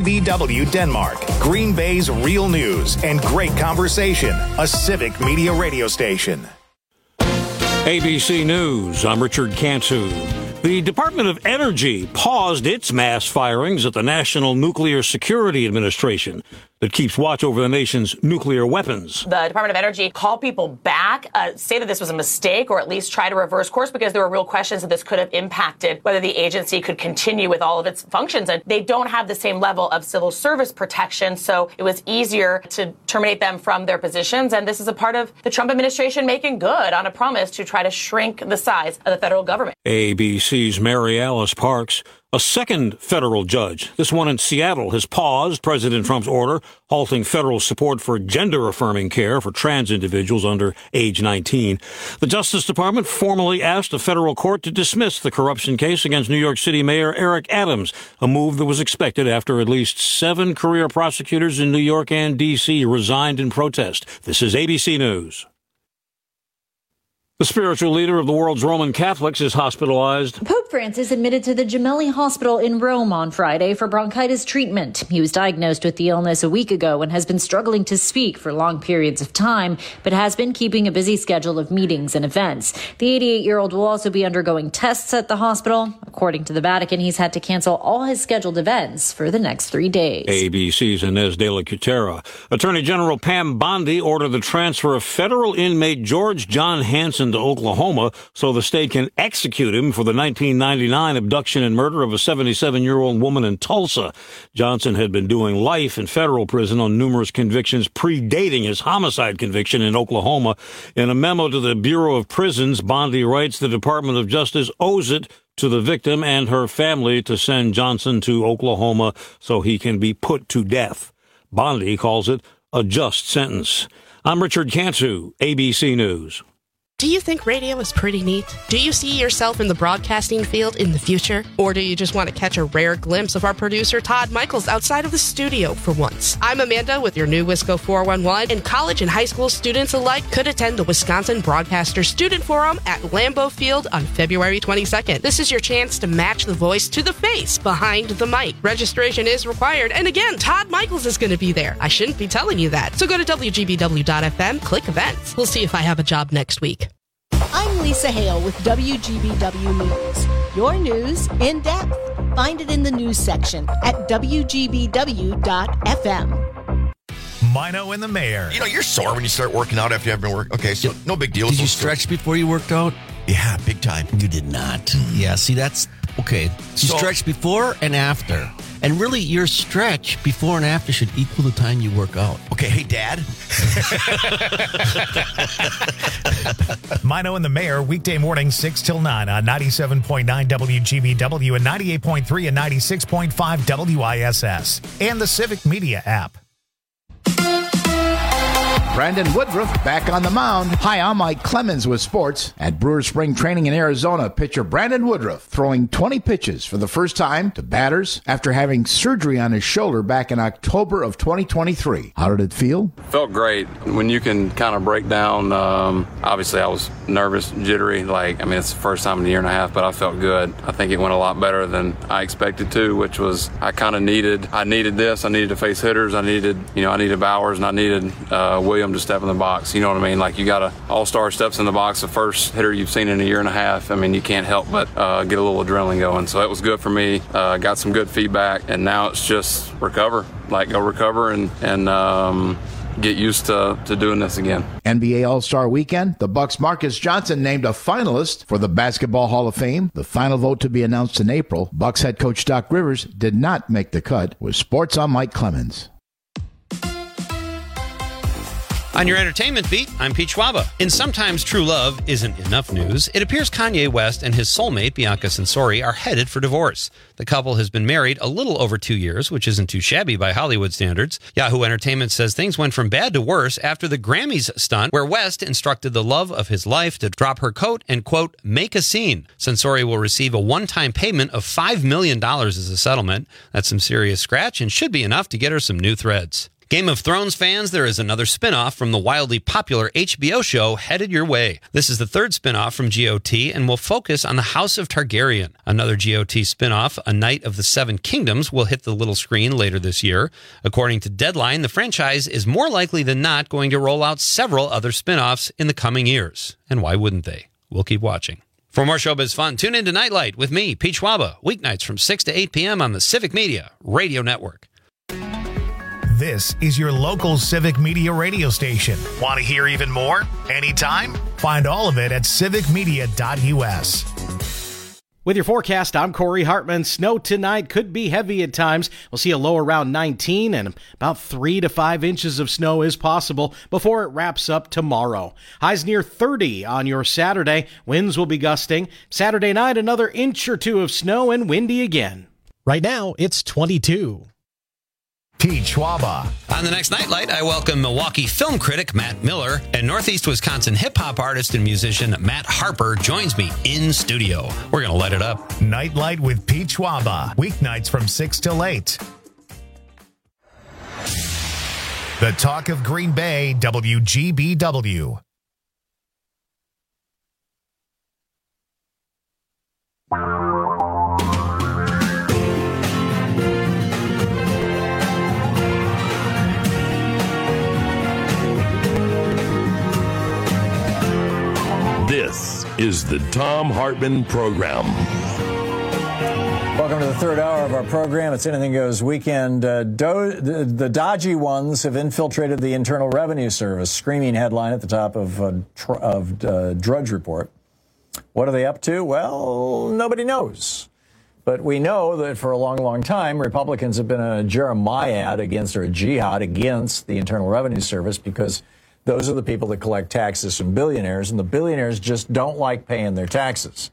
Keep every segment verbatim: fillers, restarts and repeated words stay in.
V W Denmark, Green Bay's real news and great conversation, a civic media radio station. A B C News, I'm Richard Cantu. The Department of Energy paused its mass firings at the National Nuclear Security Administration that keeps watch over the nation's nuclear weapons. The Department of Energy called people back, uh, say that this was a mistake, or at least try to reverse course, because there were real questions that this could have impacted whether the agency could continue with all of its functions. And they don't have the same level of civil service protection, so it was easier to terminate them from their positions. And this is a part of the Trump administration making good on a promise to try to shrink the size of the federal government. A B C's Mary Alice Parks. A second federal judge, this one in Seattle, has paused President Trump's order halting federal support for gender-affirming care for trans individuals under age nineteen. The Justice Department formally asked a federal court to dismiss the corruption case against New York City Mayor Eric Adams, a move that was expected after at least seven career prosecutors in New York and D C resigned in protest. This is A B C News. The spiritual leader of the world's Roman Catholics is hospitalized. Pope Francis admitted to the Gemelli Hospital in Rome on Friday for bronchitis treatment. He was diagnosed with the illness a week ago and has been struggling to speak for long periods of time, but has been keeping a busy schedule of meetings and events. The eighty-eight-year-old will also be undergoing tests at the hospital. According to the Vatican, he's had to cancel all his scheduled events for the next three days. A B C's Inez de la Cutera. Attorney General Pam Bondi ordered the transfer of federal inmate George John Hansen to Oklahoma so the state can execute him for the nineteen ninety-nine abduction and murder of a seventy-seven-year-old woman in Tulsa. Johnson had been doing life in federal prison on numerous convictions predating his homicide conviction in Oklahoma. In a memo to the Bureau of Prisons, Bondi writes the Department of Justice owes it to the victim and her family to send Johnson to Oklahoma so he can be put to death. Bondi calls it a just sentence. I'm Richard Cantu, A B C News. Do you think radio is pretty neat? Do you see yourself in the broadcasting field in the future? Or do you just want to catch a rare glimpse of our producer, Todd Michaels, outside of the studio for once? I'm Amanda with your new Wisco four one one, and college and high school students alike could attend the Wisconsin Broadcaster Student Forum at Lambeau Field on February twenty-second. This is your chance to match the voice to the face behind the mic. Registration is required, and again, Todd Michaels is going to be there. I shouldn't be telling you that. So go to W G B W dot F M, click events. We'll see if I have a job next week. I'm Lisa Hale with W G B W News. Your news in depth. Find it in the news section at W G B W dot F M. Mino and the Mayor. You know, you're sore when you start working out after you have been working. Okay, so no big deal. Did so you stretch before you worked out? Yeah, big time. You did not. Yeah, see, that's okay. You So- stretch before and after. And really, your stretch before and after should equal the time you work out. Okay, hey, Dad. Mino and the Mayor, weekday morning, six till nine on ninety-seven point nine W G B W and ninety-eight point three and ninety-six point five W I S S. And the Civic Media app. Brandon Woodruff back on the mound. Hi, I'm Mike Clemens with sports. At Brewers Spring Training in Arizona, pitcher Brandon Woodruff throwing twenty pitches for the first time to batters after having surgery on his shoulder back in October of twenty twenty-three. How did it feel? Felt great. When you can kind of break down, um, obviously I was nervous, jittery. Like, I mean, it's the first time in a year and a half, but I felt good. I think it went a lot better than I expected to, which was I kind of needed, I needed this. I needed to face hitters. I needed, you know, I needed Bowers and I needed uh, Williams to step in the box. You know what I mean? Like, you got a all-star steps in the box, the first hitter you've seen in a year and a half. I mean, you can't help but uh, get a little adrenaline going. So it was good for me. Uh, got some good feedback, and now it's just recover. Like, go recover and and um, get used to, to doing this again. N B A All-Star Weekend, the Bucks' Marcus Johnson named a finalist for the Basketball Hall of Fame. The final vote to be announced in April. Bucks head coach Doc Rivers did not make the cut. With sports, I'm Mike Clemens. On your entertainment beat, I'm Pete Schwaba. In Sometimes True Love Isn't Enough News, it appears Kanye West and his soulmate, Bianca Censori, are headed for divorce. The couple has been married a little over two years, which isn't too shabby by Hollywood standards. Yahoo Entertainment says things went from bad to worse after the Grammys stunt, where West instructed the love of his life to drop her coat and, quote, make a scene. Censori will receive a one-time payment of five million dollars as a settlement. That's some serious scratch and should be enough to get her some new threads. Game of Thrones fans, there is another spinoff from the wildly popular H B O show headed your way. This is the third spinoff from G O T and will focus on the House of Targaryen. Another G O T spinoff, A Knight of the Seven Kingdoms, will hit the little screen later this year. According to Deadline, the franchise is more likely than not going to roll out several other spinoffs in the coming years. And why wouldn't they? We'll keep watching. For more showbiz fun, tune in to Nightlight with me, Pete Schwaba, weeknights from six to eight p.m. on the Civic Media Radio Network. This is your local Civic Media radio station. Want to hear even more? Anytime? Find all of it at civic media dot u s. With your forecast, I'm Corey Hartman. Snow tonight could be heavy at times. We'll see a low around nineteen, and about three to five inches of snow is possible before it wraps up tomorrow. Highs near thirty on your Saturday. Winds will be gusting. Saturday night, another inch or two of snow and windy again. Right now, it's twenty-two. Pete Schwaba. On the next Nightlight, I welcome Milwaukee film critic Matt Miller, and Northeast Wisconsin hip-hop artist and musician Matt Harper joins me in studio. We're going to light it up. Nightlight with Pete Schwaba. Weeknights from six till eight. The Talk of Green Bay, W G B W. This is the Thom Hartmann Program. Welcome to the third hour of our program. It's Anything Goes Weekend. Uh, do, the, the dodgy ones have infiltrated the Internal Revenue Service. Screaming headline at the top of, uh, tr- of uh, Drudge Report. What are they up to? Well, nobody knows. But we know that for a long, long time, Republicans have been a Jeremiad against, or a jihad against, the Internal Revenue Service, because those are the people that collect taxes from billionaires, and the billionaires just don't like paying their taxes.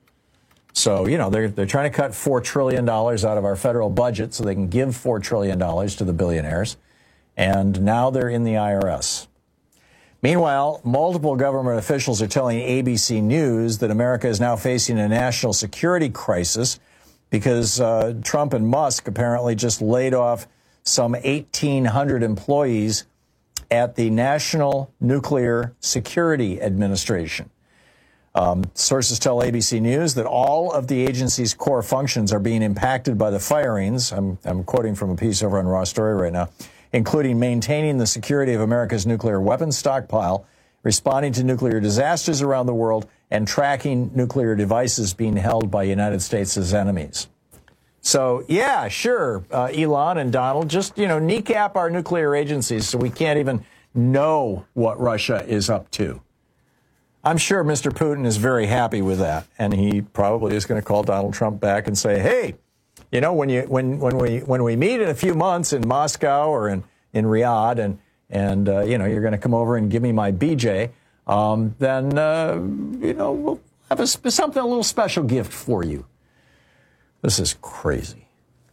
So, you know, they're they're trying to cut four trillion dollars out of our federal budget so they can give four trillion dollars to the billionaires, and now they're in the I R S. Meanwhile, multiple government officials are telling A B C News that America is now facing a national security crisis because uh, Trump and Musk apparently just laid off some eighteen hundred employees at the National Nuclear Security Administration. Um, sources tell A B C News that all of the agency's core functions are being impacted by the firings. I'm, I'm quoting from a piece over on Raw Story right now, including maintaining the security of America's nuclear weapons stockpile, responding to nuclear disasters around the world, and tracking nuclear devices being held by United States as enemies. So, yeah, sure, uh, Elon and Donald, just, you know, kneecap our nuclear agencies so we can't even know what Russia is up to. I'm sure Mister Putin is very happy with that, and he probably is going to call Donald Trump back and say, hey, you know, when you when when we when we meet in a few months in Moscow or in, in Riyadh, and, and uh, you know, you're going to come over and give me my B J, um, then, uh, you know, we'll have a, something, a little special gift for you. This is crazy.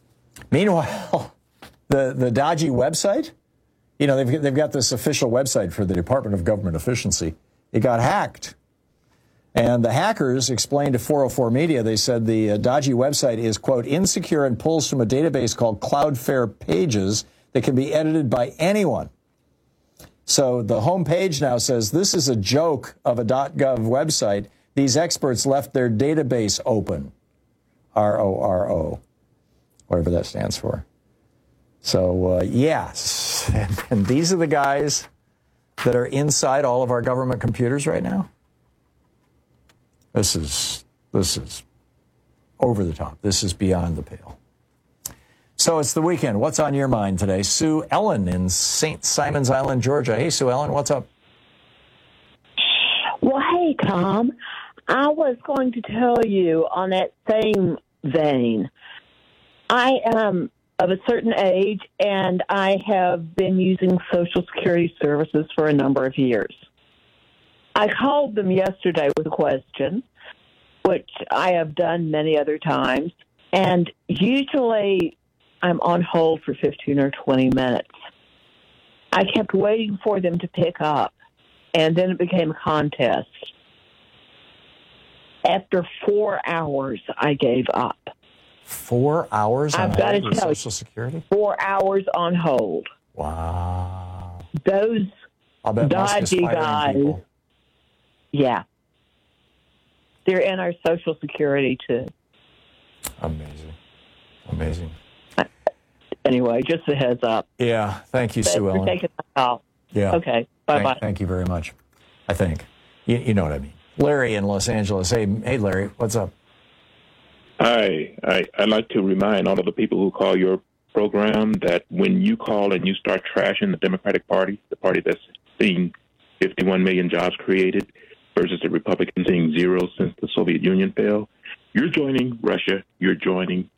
Meanwhile, the, the dodgy website, you know, they've, they've got this official website for the Department of Government Efficiency. It got hacked. And the hackers explained to four oh four Media, they said the uh, dodgy website is, quote, insecure and pulls from a database called Cloudflare Pages that can be edited by anyone. So the home page now says, this is a joke of a .gov website. These experts left their database open. R O R O, whatever that stands for. So, uh, yes, and, and these are the guys that are inside all of our government computers right now. This is, this is over the top. This is beyond the pale. So it's the weekend. What's on your mind today? Sue Ellen in Saint Simons Island, Georgia. Hey, Sue Ellen, what's up? Well, hey, Tom. I was going to tell you on that same vein. I am of a certain age, and I have been using Social Security services for a number of years. I called them yesterday with a question, which I have done many other times, and usually I'm on hold for fifteen or twenty minutes. I kept waiting for them to pick up, and then it became a contest. After four hours, I gave up. Four hours on I've got hold to for tell Social Security? Four hours on hold. Wow. Those I'll bet Musk is dodgy firing guys. people. Yeah. They're in our Social Security, too. Amazing. Amazing. Anyway, just a heads up. Yeah. Thank you, Thanks Sue for Ellen. taking my call. Yeah. Okay. Bye-bye. Thank, thank you very much. I think. You, you know what I mean. Larry in Los Angeles. Hey, hey, Larry, what's up? Hi. I, I'd like to remind all of the people who call your program that when you call and you start trashing the Democratic Party, the party that's seen fifty-one million jobs created versus the Republicans seeing zero since the Soviet Union fell, you're joining Russia, you're joining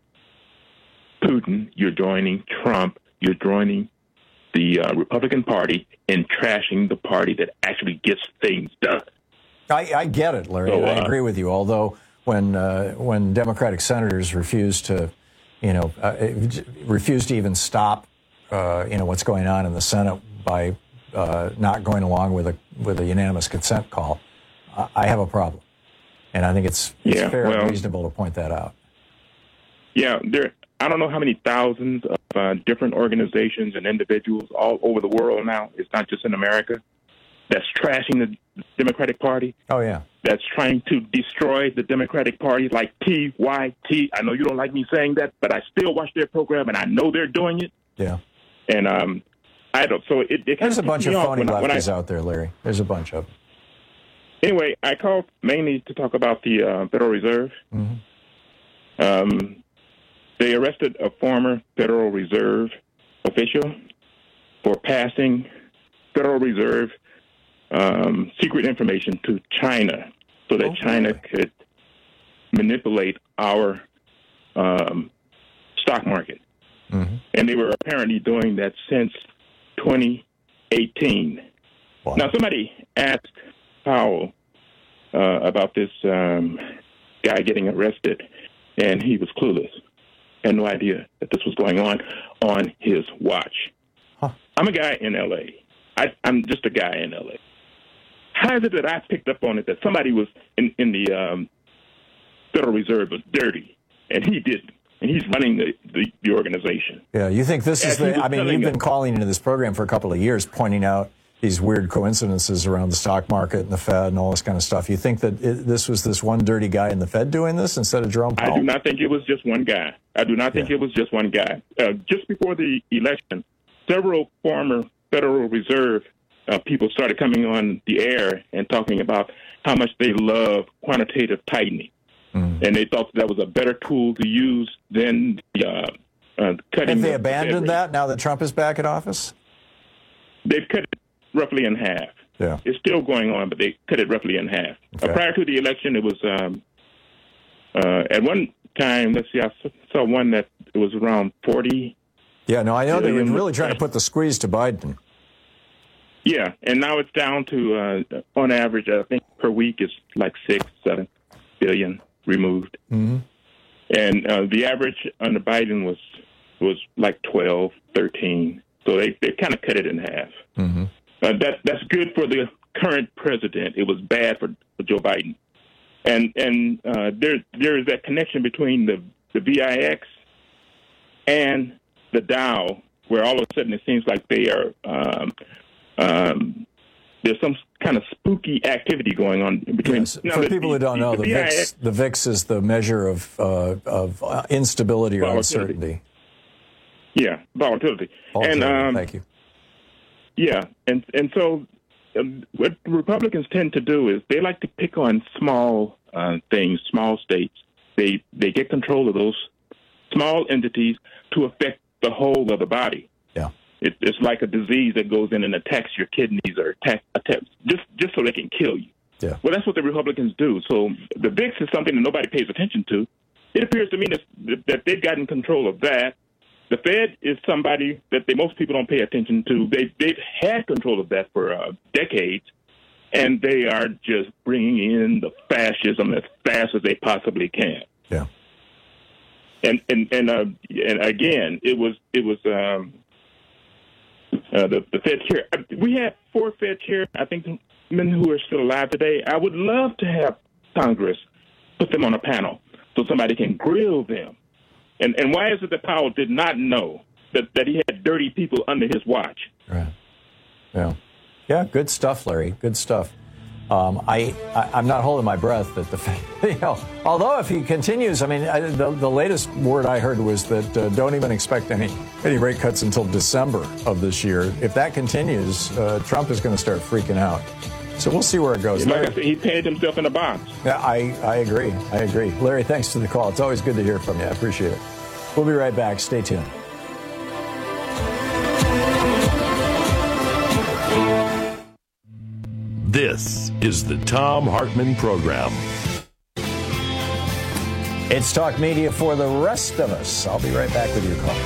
Putin, you're joining Trump, you're joining the uh, Republican Party in trashing the party that actually gets things done. I, I get it, Larry. So, uh, I agree with you. Although when uh, when Democratic senators refuse to, you know, uh, refuse to even stop, uh, you know, what's going on in the Senate by uh, not going along with a with a unanimous consent call, I, I have a problem, and I think it's, it's Yeah, fair well- and reasonable to point that out. Yeah, there. I don't know how many thousands of uh, different organizations and individuals all over the world now. It's not just in America. That's trashing the Democratic Party. Oh yeah. That's trying to destroy the Democratic Party, like T Y T. I know you don't like me saying that, but I still watch their program, and I know they're doing it. Yeah. And um, I don't. So it. it There's a bunch of phony when I, when I, lefties out there, Larry. There's a bunch of them. Anyway, I called mainly to talk about the uh, Federal Reserve. Mm-hmm. Um, they arrested a former Federal Reserve official for passing Federal Reserve um, secret information to China so that Oh, China boy. could manipulate our um, stock market. Mm-hmm. And they were apparently doing that since twenty eighteen. Wow. Now, somebody asked Powell uh, about this um, guy getting arrested, and he was clueless. Had no idea that this was going on on his watch. Huh. I'm a guy in L A. I, I'm just a guy in L A. How is it that I picked up on it that somebody was in, in the um, Federal Reserve was dirty, and he didn't, and he's running the, the, the organization? Yeah, you think this As is he the, was I mean, telling you've been us- calling into this program for a couple of years, pointing out these weird coincidences around the stock market and the Fed and all this kind of stuff. You think that it, this was this one dirty guy in the Fed doing this instead of Jerome Powell? I do not think it was just one guy. I do not think Yeah. it was just one guy. Uh, just before the election, several former Federal Reserve uh, people started coming on the air and talking about how much they love quantitative tightening. Mm. And they thought that was a better tool to use than the uh, uh, cutting. Have they the abandoned Fed rate. that now that Trump is back in office? They've cut it roughly in half. Yeah. It's still going on, but they cut it roughly in half. Okay. Uh, prior to the election, it was um, uh, at one time. Let's see, I saw one that it was around forty. Yeah, no, I know they were Billion. really trying to put the squeeze to Biden. Yeah, and now it's down to uh, on average, I think per week is like six, seven billion removed, Mm-hmm. and uh, the average under Biden was was like twelve, thirteen. So they they kind of cut it in half. Mm-hmm. Uh, that that's good for the current president. It was bad for, for Joe Biden, and and uh, there there is that connection between the the V I X and the Dow, where all of a sudden it seems like they are um, um, there's some kind of spooky activity going on between. Yes. Now, For the- people who don't know, the V I X VIX, the VIX is the measure of uh, of uh, instability or Volatility. uncertainty. Yeah, volatility. Volatility, And um, thank you. yeah, and and so um, what Republicans tend to do is they like to pick on small uh, things, small states. They they get control of those small entities to affect the whole of the body. Yeah, it, it's like a disease that goes in and attacks your kidneys or attack, attack just just so they can kill you. Yeah. Well, that's what the Republicans do. So the V I X is something that nobody pays attention to. It appears to me that, that they've gotten control of that. The Fed is somebody that they, most people don't pay attention to. They, they've had control of that for uh, decades, and they are just bringing in the fascism as fast as they possibly can. Yeah. And and and, uh, and again, it was it was um, uh, the the Fed chair. We have four Fed chairs. I think men who are still alive today. I would love to have Congress put them on a panel so somebody can grill them. And and why is it that Powell did not know that, that he had dirty people under his watch. Right. Yeah. Yeah, good stuff, Larry. Good stuff. Um, I, I, I'm not holding my breath that the, you know, although if he continues, I mean, I, the, the latest word I heard was that uh, don't even expect any, any rate cuts until December of this year. If that continues, uh, Trump is going to start freaking out. So we'll see where it goes. Like I said, he painted himself in a box. Yeah, I, I agree. I agree. Larry, thanks for the call. It's always good to hear from you. I appreciate it. We'll be right back. Stay tuned. This is the Thom Hartmann Program. It's Talk Media for the rest of us. I'll be right back with your call.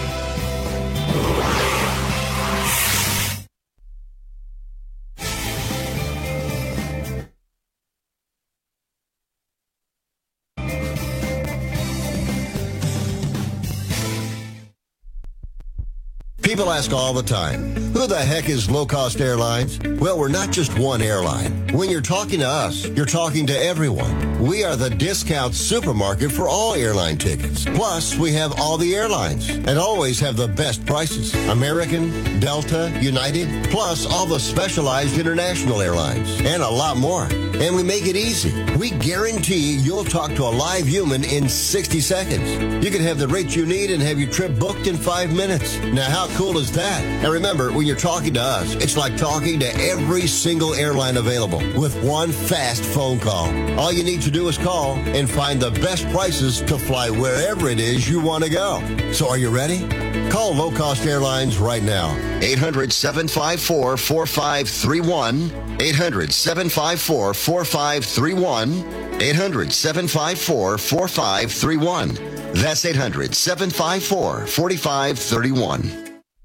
People ask all the time, who the heck is Low Cost Airlines? Well, we're not just one airline. When you're talking to us, you're talking to everyone. We are the discount supermarket for all airline tickets. Plus, we have all the airlines and always have the best prices. American, Delta, United, plus all the specialized international airlines and a lot more. And we make it easy. We guarantee you'll talk to a live human in sixty seconds. You can have the rates you need and have your trip booked in five minutes. Now, how cool is that? And remember, when you're talking to us, it's like talking to every single airline available with one fast phone call. All you need to do is call and find the best prices to fly wherever it is you want to go. So are you ready? Call Low Cost Airlines right now. eight hundred, seven five four, four five three one. eight hundred, seven five four, four five three one. eight hundred, seven five four, four five three one. That's eight hundred, seven five four, four five three one.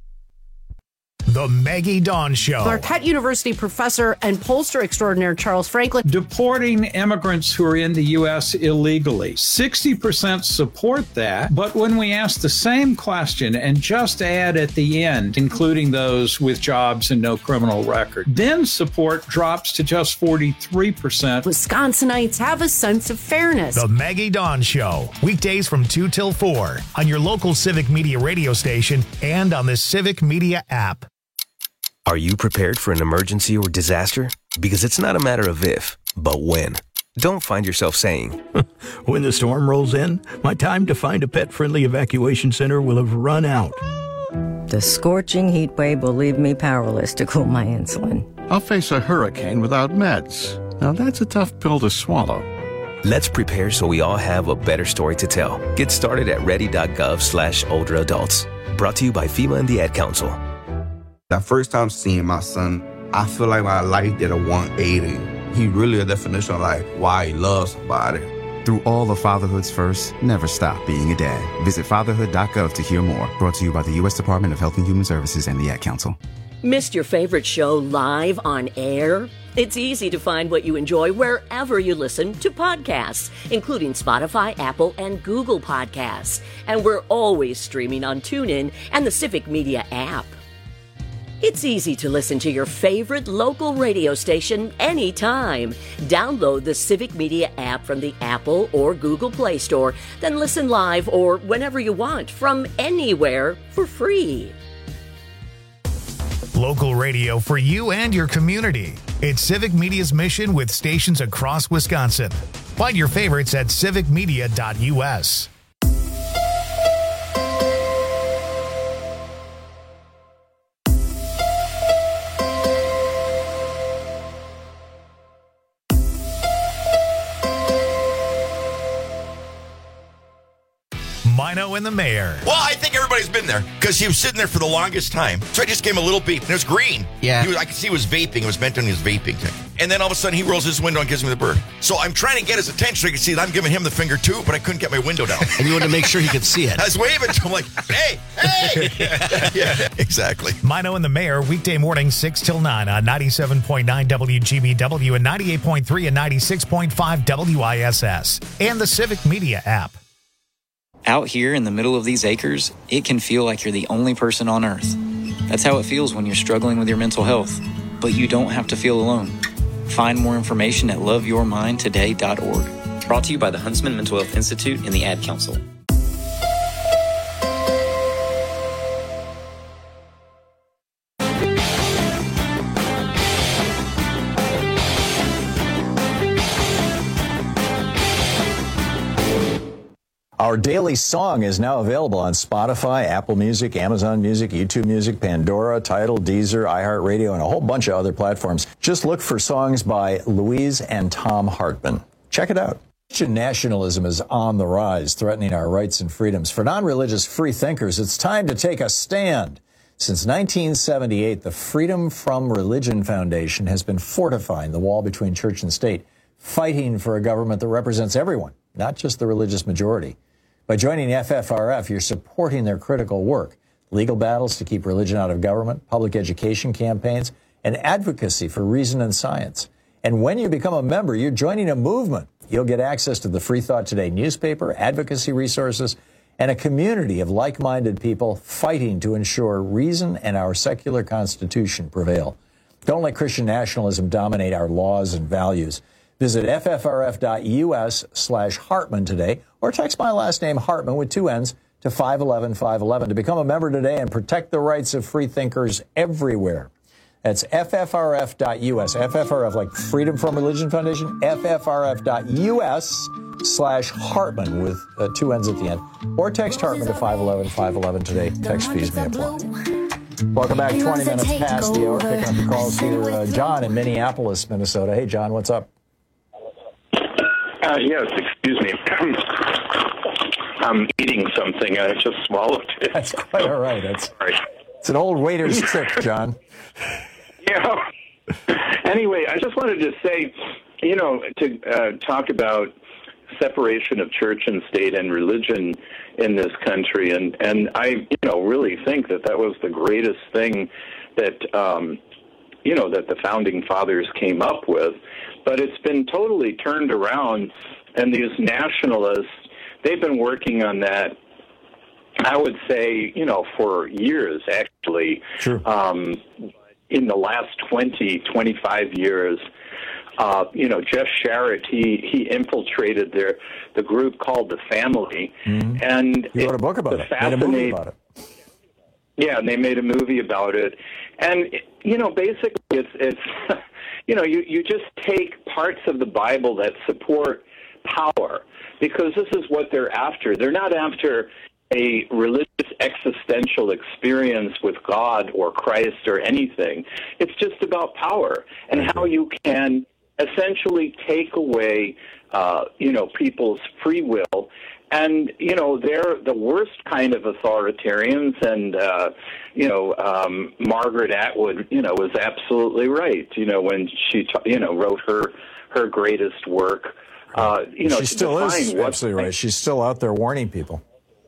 The Maggie Dawn Show. Marquette University professor and pollster extraordinaire Charles Franklin. Deporting immigrants who are in the U S illegally. sixty percent support that, but when we ask the same question and just add at the end, including those with jobs and no criminal record, then support drops to just forty-three percent. Wisconsinites have a sense of fairness. The Maggie Dawn Show. Weekdays from two till four on your local Civic Media radio station and on the Civic Media app. Are you prepared for an emergency or disaster? Because it's not a matter of if, but when. Don't find yourself saying, when the storm rolls in, my time to find a pet-friendly evacuation center will have run out. The scorching heat wave will leave me powerless to cool my insulin. I'll face a hurricane without meds. Now that's a tough pill to swallow. Let's prepare so we all have a better story to tell. Get started at ready.gov slash older adults. Brought to you by FEMA and the Ad Council. That first time seeing my son, I feel like my life did a one eighty. He really a definition of like why he loves somebody. Through all of fatherhood's first, never stop being a dad. Visit fatherhood dot gov to hear more. Brought to you by the U S Department of Health and Human Services and the Ad Council. Missed your favorite show live on air? It's easy to find what you enjoy wherever you listen to podcasts, including Spotify, Apple, and Google Podcasts. And we're always streaming on TuneIn and the Civic Media app. It's easy to listen to your favorite local radio station anytime. Download the Civic Media app from the Apple or Google Play Store, then listen live or whenever you want from anywhere for free. Local radio for you and your community. It's Civic Media's mission with stations across Wisconsin. Find your favorites at civic media dot u s. Mino and the Mayor. Well, I think everybody's been there because he was sitting there for the longest time. So I just gave him a little beep, and it was green. Yeah. He was, I could see he was vaping. It was meant on his vaping thing. And then all of a sudden, he rolls his window and gives me the bird. So I'm trying to get his attention so he can see that I'm giving him the finger too, but I couldn't get my window down. And you wanted to make sure he could see it. I was waving to him like, hey, hey. Yeah, exactly. Mino and the Mayor, weekday morning, six till nine on ninety-seven point nine W G B W and ninety-eight point three and ninety-six point five W I S S. And the Civic Media app. Out here in the middle of these acres, it can feel like you're the only person on earth. That's how it feels when you're struggling with your mental health. But you don't have to feel alone. Find more information at love your mind today dot org. Brought to you by the Huntsman Mental Health Institute and the Ad Council. Our daily song is now available on Spotify, Apple Music, Amazon Music, YouTube Music, Pandora, Tidal, Deezer, iHeartRadio, and a whole bunch of other platforms. Just look for songs by Louise and Tom Hartman. Check it out. Christian nationalism is on the rise, threatening our rights and freedoms. For non-religious free thinkers, it's time to take a stand. Since nineteen seventy-eight, the Freedom from Religion Foundation has been fortifying the wall between church and state, fighting for a government that represents everyone, not just the religious majority. By joining F F R F, you're supporting their critical work, legal battles to keep religion out of government, public education campaigns, and advocacy for reason and science. And when you become a member, you're joining a movement. You'll get access to the Free Thought Today newspaper, advocacy resources, and a community of like-minded people fighting to ensure reason and our secular Constitution prevail. Don't let Christian nationalism dominate our laws and values. Visit ffrf.us slash Hartman today, or text my last name Hartman with two N's to five one one five one one to become a member today and protect the rights of free thinkers everywhere. That's ffrf.us, F F R F like Freedom from Religion Foundation, ffrf.us slash Hartman with uh, two N's at the end. Or text Hartman to five one one five one one today. Text fees may apply. Welcome back, twenty minutes past the hour. Picking up the calls here. Uh, John in Minneapolis, Minnesota. Hey, John, what's up? Uh, yes, excuse me. I'm eating something. I just swallowed it. That's quite all right. That's It's an old waiter's trick, John. Yeah. Anyway, I just wanted to say, you know, to uh, talk about separation of church and state and religion in this country, and, and I, you know, really think that that was the greatest thing that, um, you know, that the Founding Fathers came up with. But it's been totally turned around, and these nationalists, they've been working on that, I would say, you know, for years, actually. Sure. Um, in the last twenty, twenty-five years, uh, you know, Jeff Sharrett, he, he infiltrated their, the group called The Family. Mm-hmm. And he wrote a book about it, made a movie about it. Yeah, and they made a movie about it. And, you know, basically it's, it's you know, you, you just take parts of the Bible that support power, because this is what they're after. They're not after a religious existential experience with God or Christ or anything. It's just about power and how you can essentially take away, uh, you know, people's free will. And, you know, they're the worst kind of authoritarians. And, uh, you know, um, Margaret Atwood, you know, was absolutely right, you know, when she, t- you know, wrote her, her greatest work. Uh, you know, she still is absolutely right. She's still out there warning people.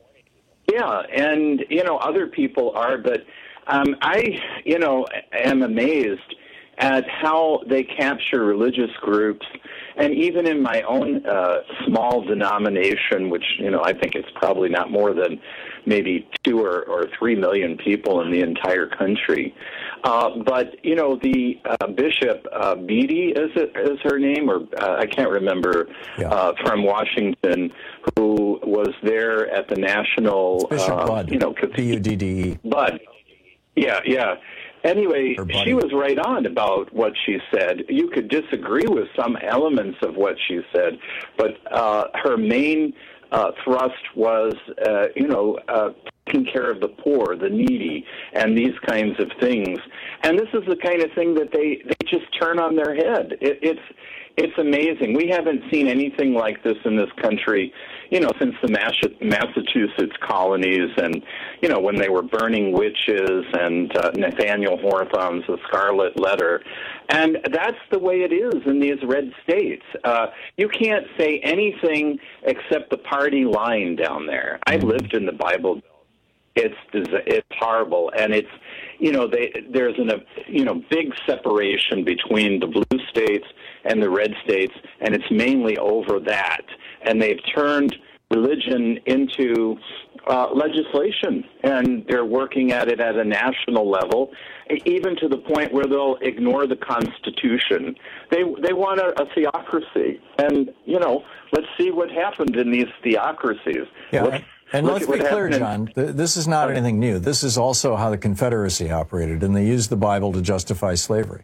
Yeah, and, you know, other people are, but um, I, you know, am amazed at how they capture religious groups. And even in my own uh, small denomination, which, you know, I think it's probably not more than maybe two or, or three million people in the entire country. Uh, but, you know, the uh, Bishop uh, Beatty, is, it, is her name, or uh, I can't remember, yeah. uh, from Washington, who was there at the National, it's Bishop uh, Budd, you know, B U D D E. Budd. Yeah, yeah. Anyway, she was right on about what she said. You could disagree with some elements of what she said, but uh, her main uh, thrust was, uh, you know, uh, taking care of the poor, the needy, and these kinds of things. And this is the kind of thing that they, they just turn on their head. It, it's it's amazing. We haven't seen anything like this in this country, you know, since the Massachusetts colonies, and, you know, when they were burning witches, and uh, Nathaniel Hawthorne's The Scarlet Letter. And that's the way it is in these red states. Uh, you can't say anything except the party line down there. I lived in the Bible. It's it's horrible, and it's, you know, they, there's an, a you know big separation between the blue states and the red states, and it's mainly over that. And they've turned religion into uh, legislation, and they're working at it at a national level, even to the point where they'll ignore the Constitution. They they want a, a theocracy, and, you know, let's see what happened in these theocracies. Yeah. Let's, And Look let's be clear, John, th- this is not anything new. This is also how the Confederacy operated, and they used the Bible to justify slavery.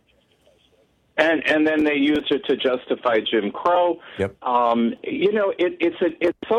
And and then they used it to justify Jim Crow. Yep. Um, you know, it, it's a, it's so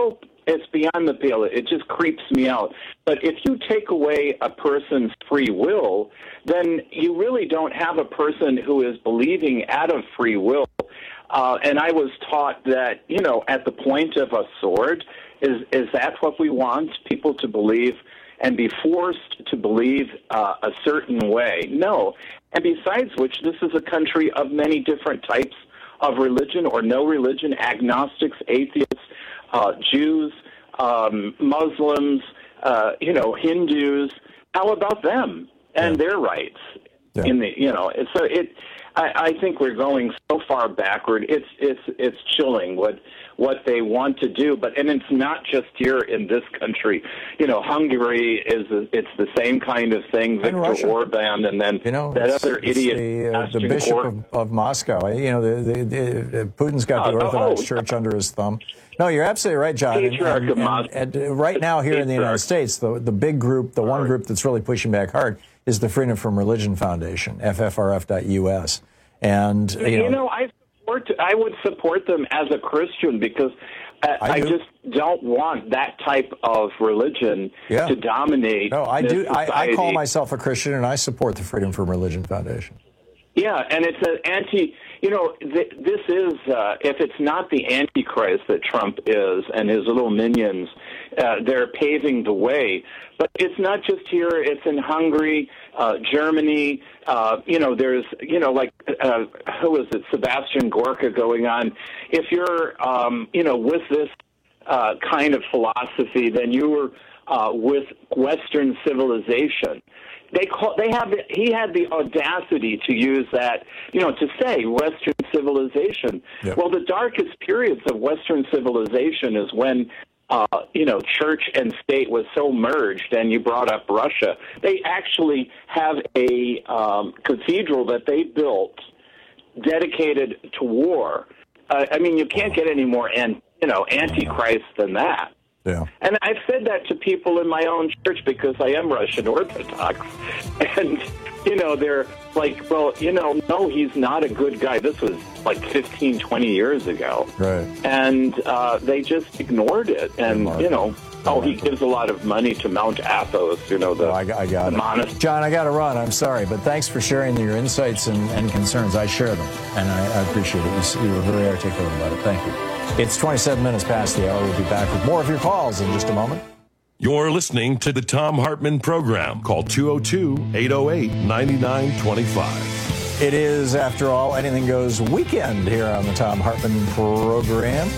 It's beyond the pale. It just creeps me out. But if you take away a person's free will, then you really don't have a person who is believing out of free will. Uh, and I was taught that, you know, at the point of a sword, is is that what we want? People to believe and be forced to believe uh, a certain way? No. And besides which, this is a country of many different types of religion or no religion, agnostics, atheists, uh, Jews, um, Muslims, uh, you know, Hindus. How about them and yeah. their rights? Yeah. In the, you know, so it. I, I think we're going so far backward. It's it's it's chilling what what they want to do. But and it's not just here in this country. You know, Hungary is a, it's the same kind of thing. Viktor Orban, and then you know, that it's, other it's idiot, the, uh, the bishop of, of Moscow. You know, the, the, the, Putin's got the uh, Orthodox oh, Church under his thumb. No, you're absolutely right, John. And, and, and, and right now here in the United States, the the big group, the one group that's really pushing back hard is the Freedom from Religion Foundation, F F R F dot U S. And you know, you know, I support. I would support them as a Christian because I, I, I just don't want that type of religion yeah. to dominate. No, I do. I, I call myself a Christian, and I support the Freedom from Religion Foundation. Yeah, and it's an anti. You know, th- this is uh, if it's not the Antichrist that Trump is and his little minions, uh, they're paving the way. But it's not just here; it's in Hungary, uh, Germany. Uh, you know, there's, you know, like uh, who is it? Sebastian Gorka going on. If you're, um, you know, with this uh, kind of philosophy, then you're uh, with Western civilization. They call, they have, he had the audacity to use that, you know, to say Western civilization. Yep. Well, the darkest periods of Western civilization is when, uh, you know, church and state was so merged, and you brought up Russia. They actually have a um, cathedral that they built dedicated to war. Uh, I mean, you can't get any more, an, you know, antichrist than that. Yeah. And I've said that to people in my own church because I am Russian Orthodox. And, you know, they're like, well, you know, no, he's not a good guy. This was like fifteen, twenty years ago. Right. And uh, they just ignored it. And, you know, oh, he gives a lot of money to Mount Athos, you know, the, no, I, I got the monastery. John, I got to run. I'm sorry. But thanks for sharing your insights and, and concerns. I share them. And I, I appreciate it. You, you were very articulate about it. Thank you. It's twenty-seven minutes past the hour. We'll be back with more of your calls in just a moment. You're listening to the Thom Hartmann Program. Call two oh two, eight oh eight, nine nine two five. It is, after all, Anything Goes weekend here on the Thom Hartmann Program,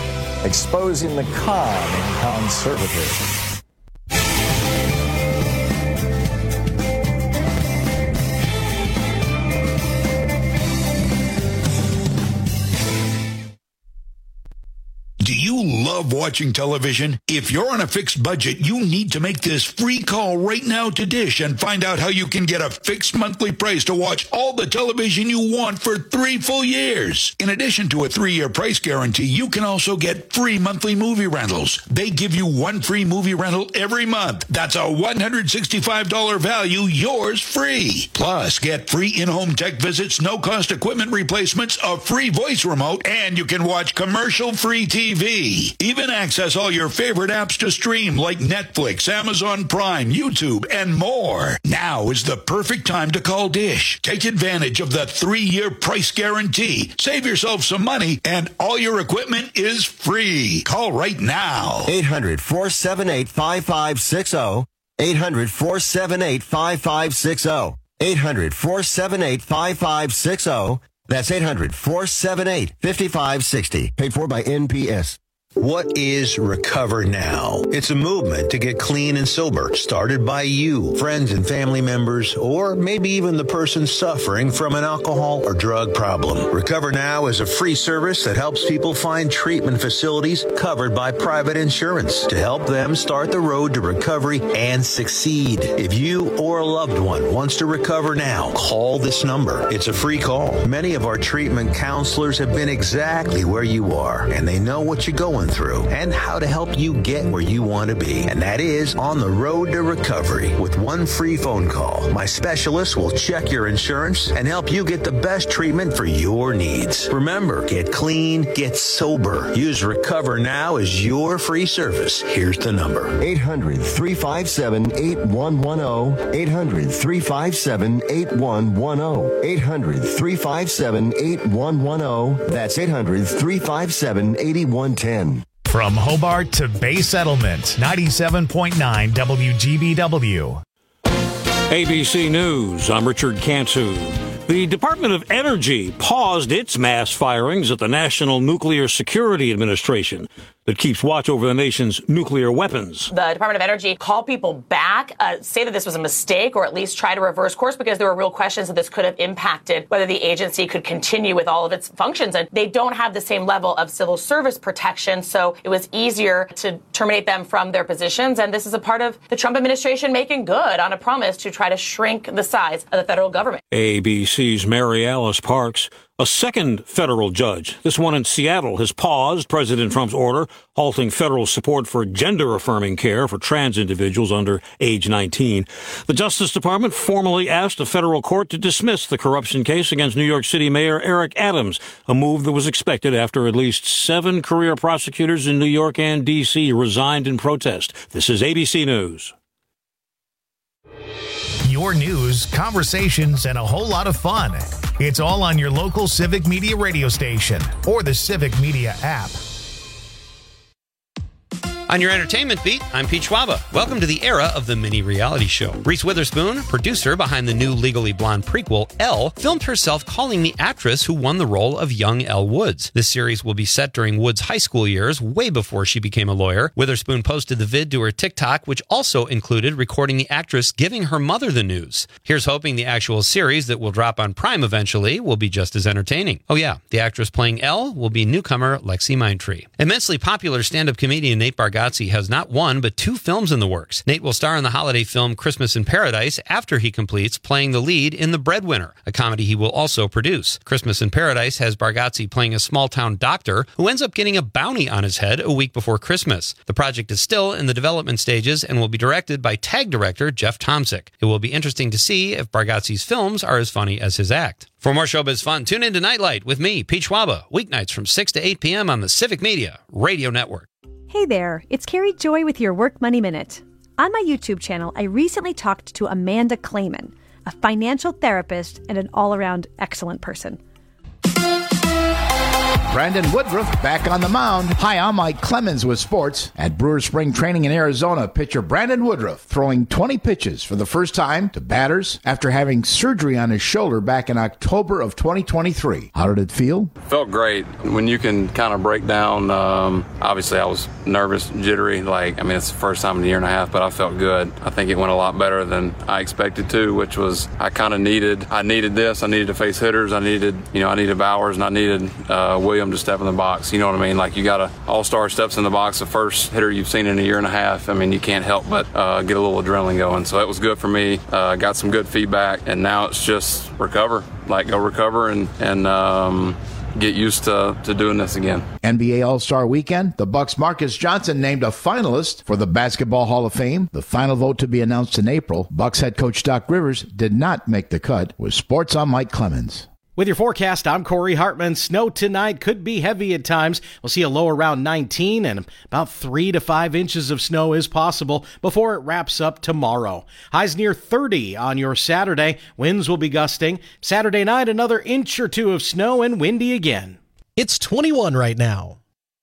exposing the con in conservatism. Do you love watching television? If you're on a fixed budget, you need to make this free call right now to Dish and find out how you can get a fixed monthly price to watch all the television you want for three full years. In addition to a three-year price guarantee, you can also get free monthly movie rentals. They give you one free movie rental every month. That's a one hundred sixty-five dollars value, yours free. Plus, get free in-home tech visits, no-cost equipment replacements, a free voice remote, and you can watch commercial-free T V. Even access all your favorite apps to stream like Netflix, Amazon Prime, YouTube, and more. Now is the perfect time to call Dish. Take advantage of the three-year price guarantee. Save yourself some money, and all your equipment is free. Call right now. eight hundred, four seven eight, five five six zero. eight hundred, four seven eight, five five six zero. eight hundred, four seven eight, five five six zero. That's eight hundred, four seven eight, five five six zero. Paid for by N P S. What is Recover Now? It's a movement to get clean and sober, started by you, friends and family members, or maybe even the person suffering from an alcohol or drug problem. Recover Now is a free service that helps people find treatment facilities covered by private insurance to help them start the road to recovery and succeed. If you or a loved one wants to recover now, call this number. It's a free call. Many of our treatment counselors have been exactly where you are, and they know what you're going going through and how to help you get where you want to be. And that is On the Road to Recovery. With one free phone call, my specialist will check your insurance and help you get the best treatment for your needs. Remember, get clean, get sober. Use Recover Now as your free service. Here's the number. eight hundred, three five seven, eight one one zero. eight hundred, three five seven, eight one one zero. eight hundred, three five seven, eight one one zero. That's eight hundred, three five seven, eight one one zero. From Hobart to Bay Settlement, ninety-seven point nine W G B W. A B C News, I'm Richard Cantu. The Department of Energy paused its mass firings at the National Nuclear Security Administration that keeps watch over the nation's nuclear weapons. The Department of Energy called people back, uh, say that this was a mistake, or at least try to reverse course, because there were real questions that this could have impacted whether the agency could continue with all of its functions. And they don't have the same level of civil service protection, so it was easier to terminate them from their positions. And this is a part of the Trump administration making good on a promise to try to shrink the size of the federal government. A B C's Mary Alice Parks. A second federal judge, this one in Seattle, has paused President Trump's order halting federal support for gender-affirming care for trans individuals under age nineteen. The Justice Department formally asked a federal court to dismiss the corruption case against New York City Mayor Eric Adams, a move that was expected after at least seven career prosecutors in New York and D C resigned in protest. This is A B C News. Your news, conversations, and a whole lot of fun. It's all on your local Civic Media radio station or the Civic Media app. On your entertainment beat, I'm Pete Schwaba. Welcome to the era of the mini reality show. Reese Witherspoon, producer behind the new Legally Blonde prequel, Elle, filmed herself calling the actress who won the role of young Elle Woods. This series will be set during Woods' high school years, way before she became a lawyer. Witherspoon posted the vid to her TikTok, which also included recording the actress giving her mother the news. Here's hoping the actual series that will drop on Prime eventually will be just as entertaining. Oh yeah, the actress playing Elle will be newcomer Lexi Mindtree. Immensely popular stand-up comedian Nate Bargatze has not one, but two films in the works. Nate will star in the holiday film Christmas in Paradise after he completes playing the lead in The Breadwinner, a comedy he will also produce. Christmas in Paradise has Bargatze playing a small-town doctor who ends up getting a bounty on his head a week before Christmas. The project is still in the development stages and will be directed by TAG director Jeff Tomsic. It will be interesting to see if Bargatze's films are as funny as his act. For more showbiz fun, tune in to Nightlight with me, Pete Schwaba, weeknights from six to eight p.m. on the Civic Media Radio Network. Hey there, it's Carrie Joy with your Work Money Minute. On my YouTube channel, I recently talked to Amanda Clayman, a financial therapist and an all-around excellent person. Brandon Woodruff back on the mound. Hi, I'm Mike Clemens with sports. At Brewers Spring Training in Arizona, pitcher Brandon Woodruff throwing twenty pitches for the first time to batters after having surgery on his shoulder back in October of twenty twenty-three. How did it feel? Felt great. When you can kind of break down, um, obviously I was nervous, jittery. Like, I mean, it's the first time in a year and a half, but I felt good. I think it went a lot better than I expected to, which was I kind of needed. I needed this. I needed to face hitters. I needed, you know, I needed Bowers and I needed uh, Williams to step in the box. You know what I mean? Like, you got a all-star steps in the box, the first hitter you've seen in a year and a half. I mean, you can't help but uh, get a little adrenaline going. So it was good for me. Uh, got some good feedback, and now it's just recover. Like, go recover and and um, get used to, to doing this again. N B A All-Star Weekend, the Bucks' Marcus Johnson named a finalist for the Basketball Hall of Fame. The final vote to be announced in April. Bucks head coach Doc Rivers did not make the cut. With sports, I'm Mike Clemens. With your forecast, I'm Corey Hartman. Snow tonight could be heavy at times. We'll see a low around nineteen, and about three to five inches of snow is possible before it wraps up tomorrow. Highs near thirty on your Saturday. Winds will be gusting. Saturday night, another inch or two of snow and windy again. It's twenty-one right now.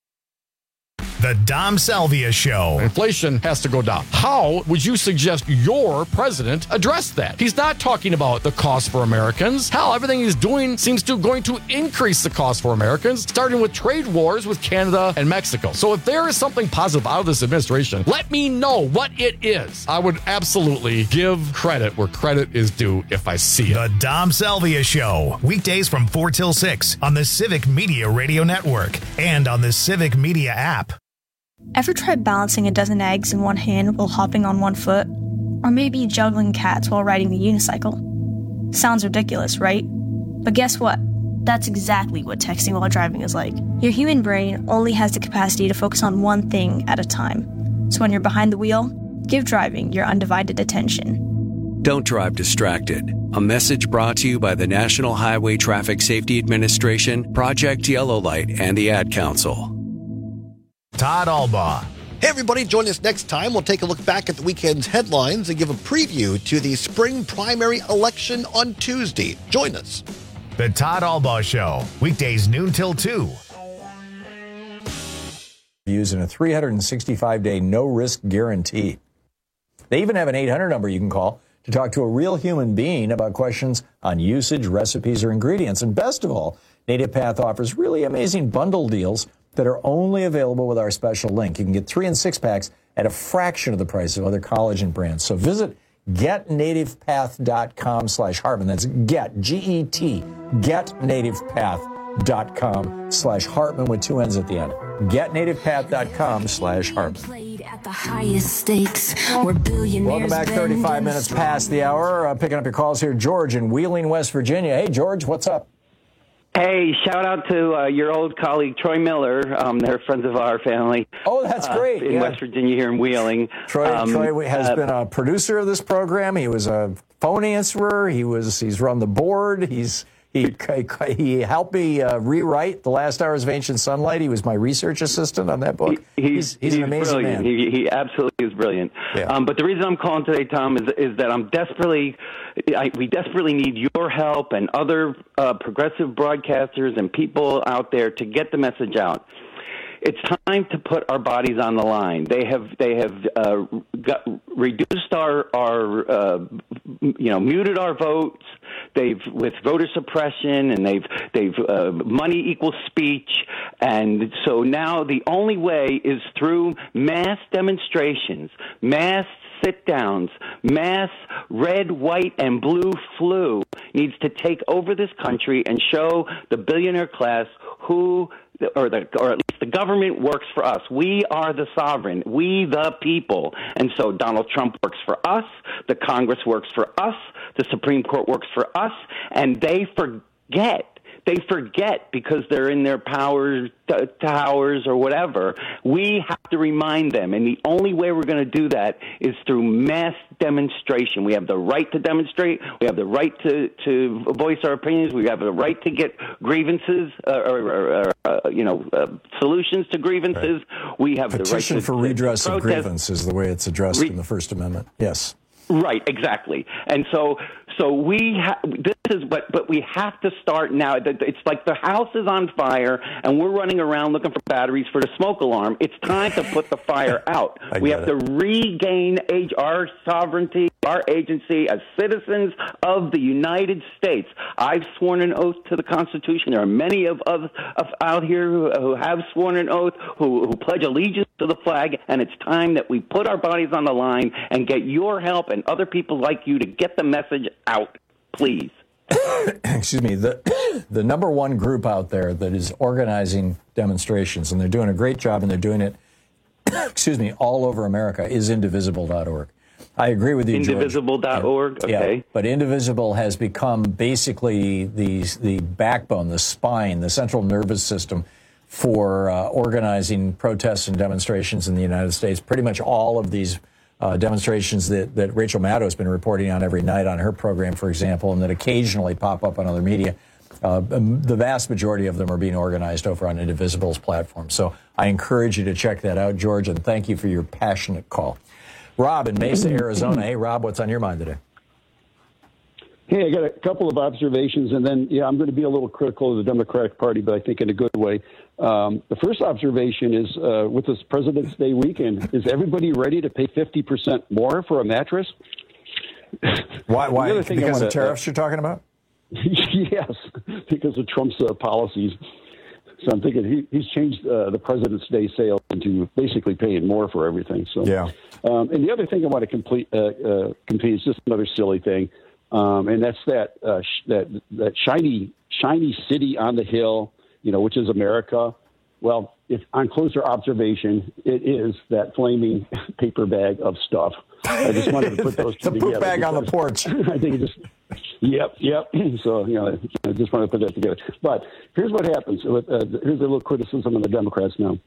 The Dom Salvia Show. Inflation has to go down. How would you suggest your president address that? He's not talking about the cost for Americans. Hell, everything he's doing seems to going to increase the cost for Americans, starting with trade wars with Canada and Mexico. So if there is something positive out of this administration, let me know what it is. I would absolutely give credit where credit is due if I see it. The Dom Salvia Show. Weekdays from four till six on the Civic Media Radio Network and on the Civic Media app. Ever tried balancing a dozen eggs in one hand while hopping on one foot? Or maybe juggling cats while riding the unicycle? Sounds ridiculous, right? But guess what? That's exactly what texting while driving is like. Your human brain only has the capacity to focus on one thing at a time. So when you're behind the wheel, give driving your undivided attention. Don't drive distracted. A message brought to you by the National Highway Traffic Safety Administration, Project Yellow Light, and the Ad Council. Todd Albaugh. Hey, everybody, join us next time. We'll take a look back at the weekend's headlines and give a preview to the spring primary election on Tuesday. Join us. The Todd Albaugh Show, weekdays noon till two. Using a three hundred sixty-five day no-risk guarantee. They even have an eight hundred number you can call to talk to a real human being about questions on usage, recipes, or ingredients. And best of all, Native Path offers really amazing bundle deals that are only available with our special link. You can get three and six packs at a fraction of the price of other collagen brands. So visit getnativepath.com slash Hartman. That's get, G E T, getnativepath.com slash Hartman with two N's at the end. Getnativepath.com slash Hartman. At the highest stakes, we're billionaires. Welcome back, thirty-five minutes past the hour. Uh, picking up your calls here, George in Wheeling, West Virginia. Hey, George, what's up? Hey, shout out to uh, your old colleague, Troy Miller. Um, they're friends of our family. Oh, that's great. Uh, in yeah. West Virginia here in Wheeling. Troy, um, Troy has uh, been a producer of this program. He was a phone answerer. He was, he's run the board. He's He, he helped me uh, rewrite The Last Hours of Ancient Sunlight. He was my research assistant on that book. He, he's, he's, he's an amazing brilliant. man. He, he absolutely is brilliant. Yeah. Um, but the reason I'm calling today, Tom, is, is that I'm desperately, I, we desperately need your help and other uh, progressive broadcasters and people out there to get the message out. It's time to put our bodies on the line. They have they have uh, got, reduced our our uh, you know muted our votes. They've with voter suppression and they've they've uh, money equals speech, and so now the only way is through mass demonstrations, mass sit-downs, mass red, white, and blue flu needs to take over this country and show the billionaire class who. Or, the, or at least the government works for us. We are the sovereign. We the people. And so Donald Trump works for us. The Congress works for us. The Supreme Court works for us. And they forget. They forget because they're in their power t- towers or whatever. We have to remind them. And the only way we're going to do that is through mass demonstration. We have the right to demonstrate. We have the right to, to voice our opinions. We have the right to get grievances uh, or, or, or uh, you know, uh, solutions to grievances. Right. We have Petition the right to, for redress to of grievance is the way it's addressed Re- in the First Amendment. Yes. Right, exactly. And so, so we ha- this is, but but we have to start now. It's like the house is on fire, and we're running around looking for batteries for the smoke alarm. It's time to put the fire out. We have it. to regain age, our sovereignty, our agency as citizens of the United States. I've sworn an oath to the Constitution. There are many of us out here who, who have sworn an oath, who, who pledge allegiance to the flag, and it's time that we put our bodies on the line and get your help and other people like you to get the message out, please. Excuse me, the the number one group out there that is organizing demonstrations, and they're doing a great job, and they're doing it, excuse me, all over America, is indivisible dot org. I agree with you, indivisible dot org, okay. Yeah, but Indivisible has become basically the, the backbone, the spine, the central nervous system for uh, organizing protests and demonstrations in the United States. Pretty much all of these Uh, demonstrations that, that Rachel Maddow has been reporting on every night on her program, for example, and that occasionally pop up on other media. Uh, the vast majority of them are being organized over on Indivisible's platform. So I encourage you to check that out, George, and thank you for your passionate call. Rob in Mesa, Arizona. Hey, Rob, what's on your mind today? Hey, I got a couple of observations, and then, yeah, I'm going to be a little critical of the Democratic Party, but I think in a good way. Um, the first observation is, uh, with this President's Day weekend, is everybody ready to pay fifty percent more for a mattress? Why? Why? Because wanna, of tariffs uh, you're talking about? Yes, because of Trump's uh, policies. So I'm thinking he, he's changed uh, the President's Day sale into basically paying more for everything. So, yeah. Um, and the other thing I want to complete, uh, uh, complete is just another silly thing. Um, and that's that, uh, sh- that, that shiny, shiny city on the hill, you know, which is America. Well, if on closer observation, it is that flaming paper bag of stuff. I just wanted to put those two the together. The poop bag on the porch. I think it just, Yep, yep. So, you know, I just want to put that together. But here's what happens. With, uh, here's a little criticism of the Democrats now.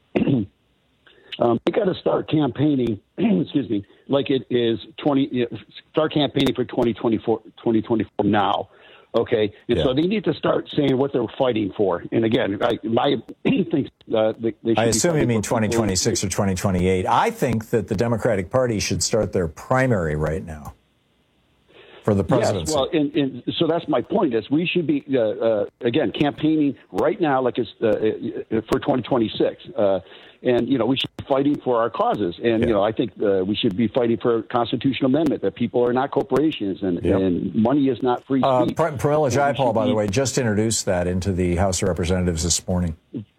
um, they got to start campaigning, excuse me, like it is twenty. You know, start campaigning for twenty twenty-four, twenty twenty-four now. Okay, and yeah. so they need to start saying what they're fighting for. And again, I, my think uh, they, they should I assume you mean people. twenty twenty-six or twenty twenty-eight. I think that the Democratic Party should start their primary right now for the presidency. Yes, well, and, and so that's my point. Is we should be uh, uh, again campaigning right now, like it's uh, for twenty twenty-six. Uh, And, you know, we should be fighting for our causes. And, yeah. you know, I think uh, we should be fighting for a constitutional amendment that people are not corporations and, yep. and money is not free speech. Uh, Pramila Jayapal, by the way, just introduced that into the House of Representatives this morning.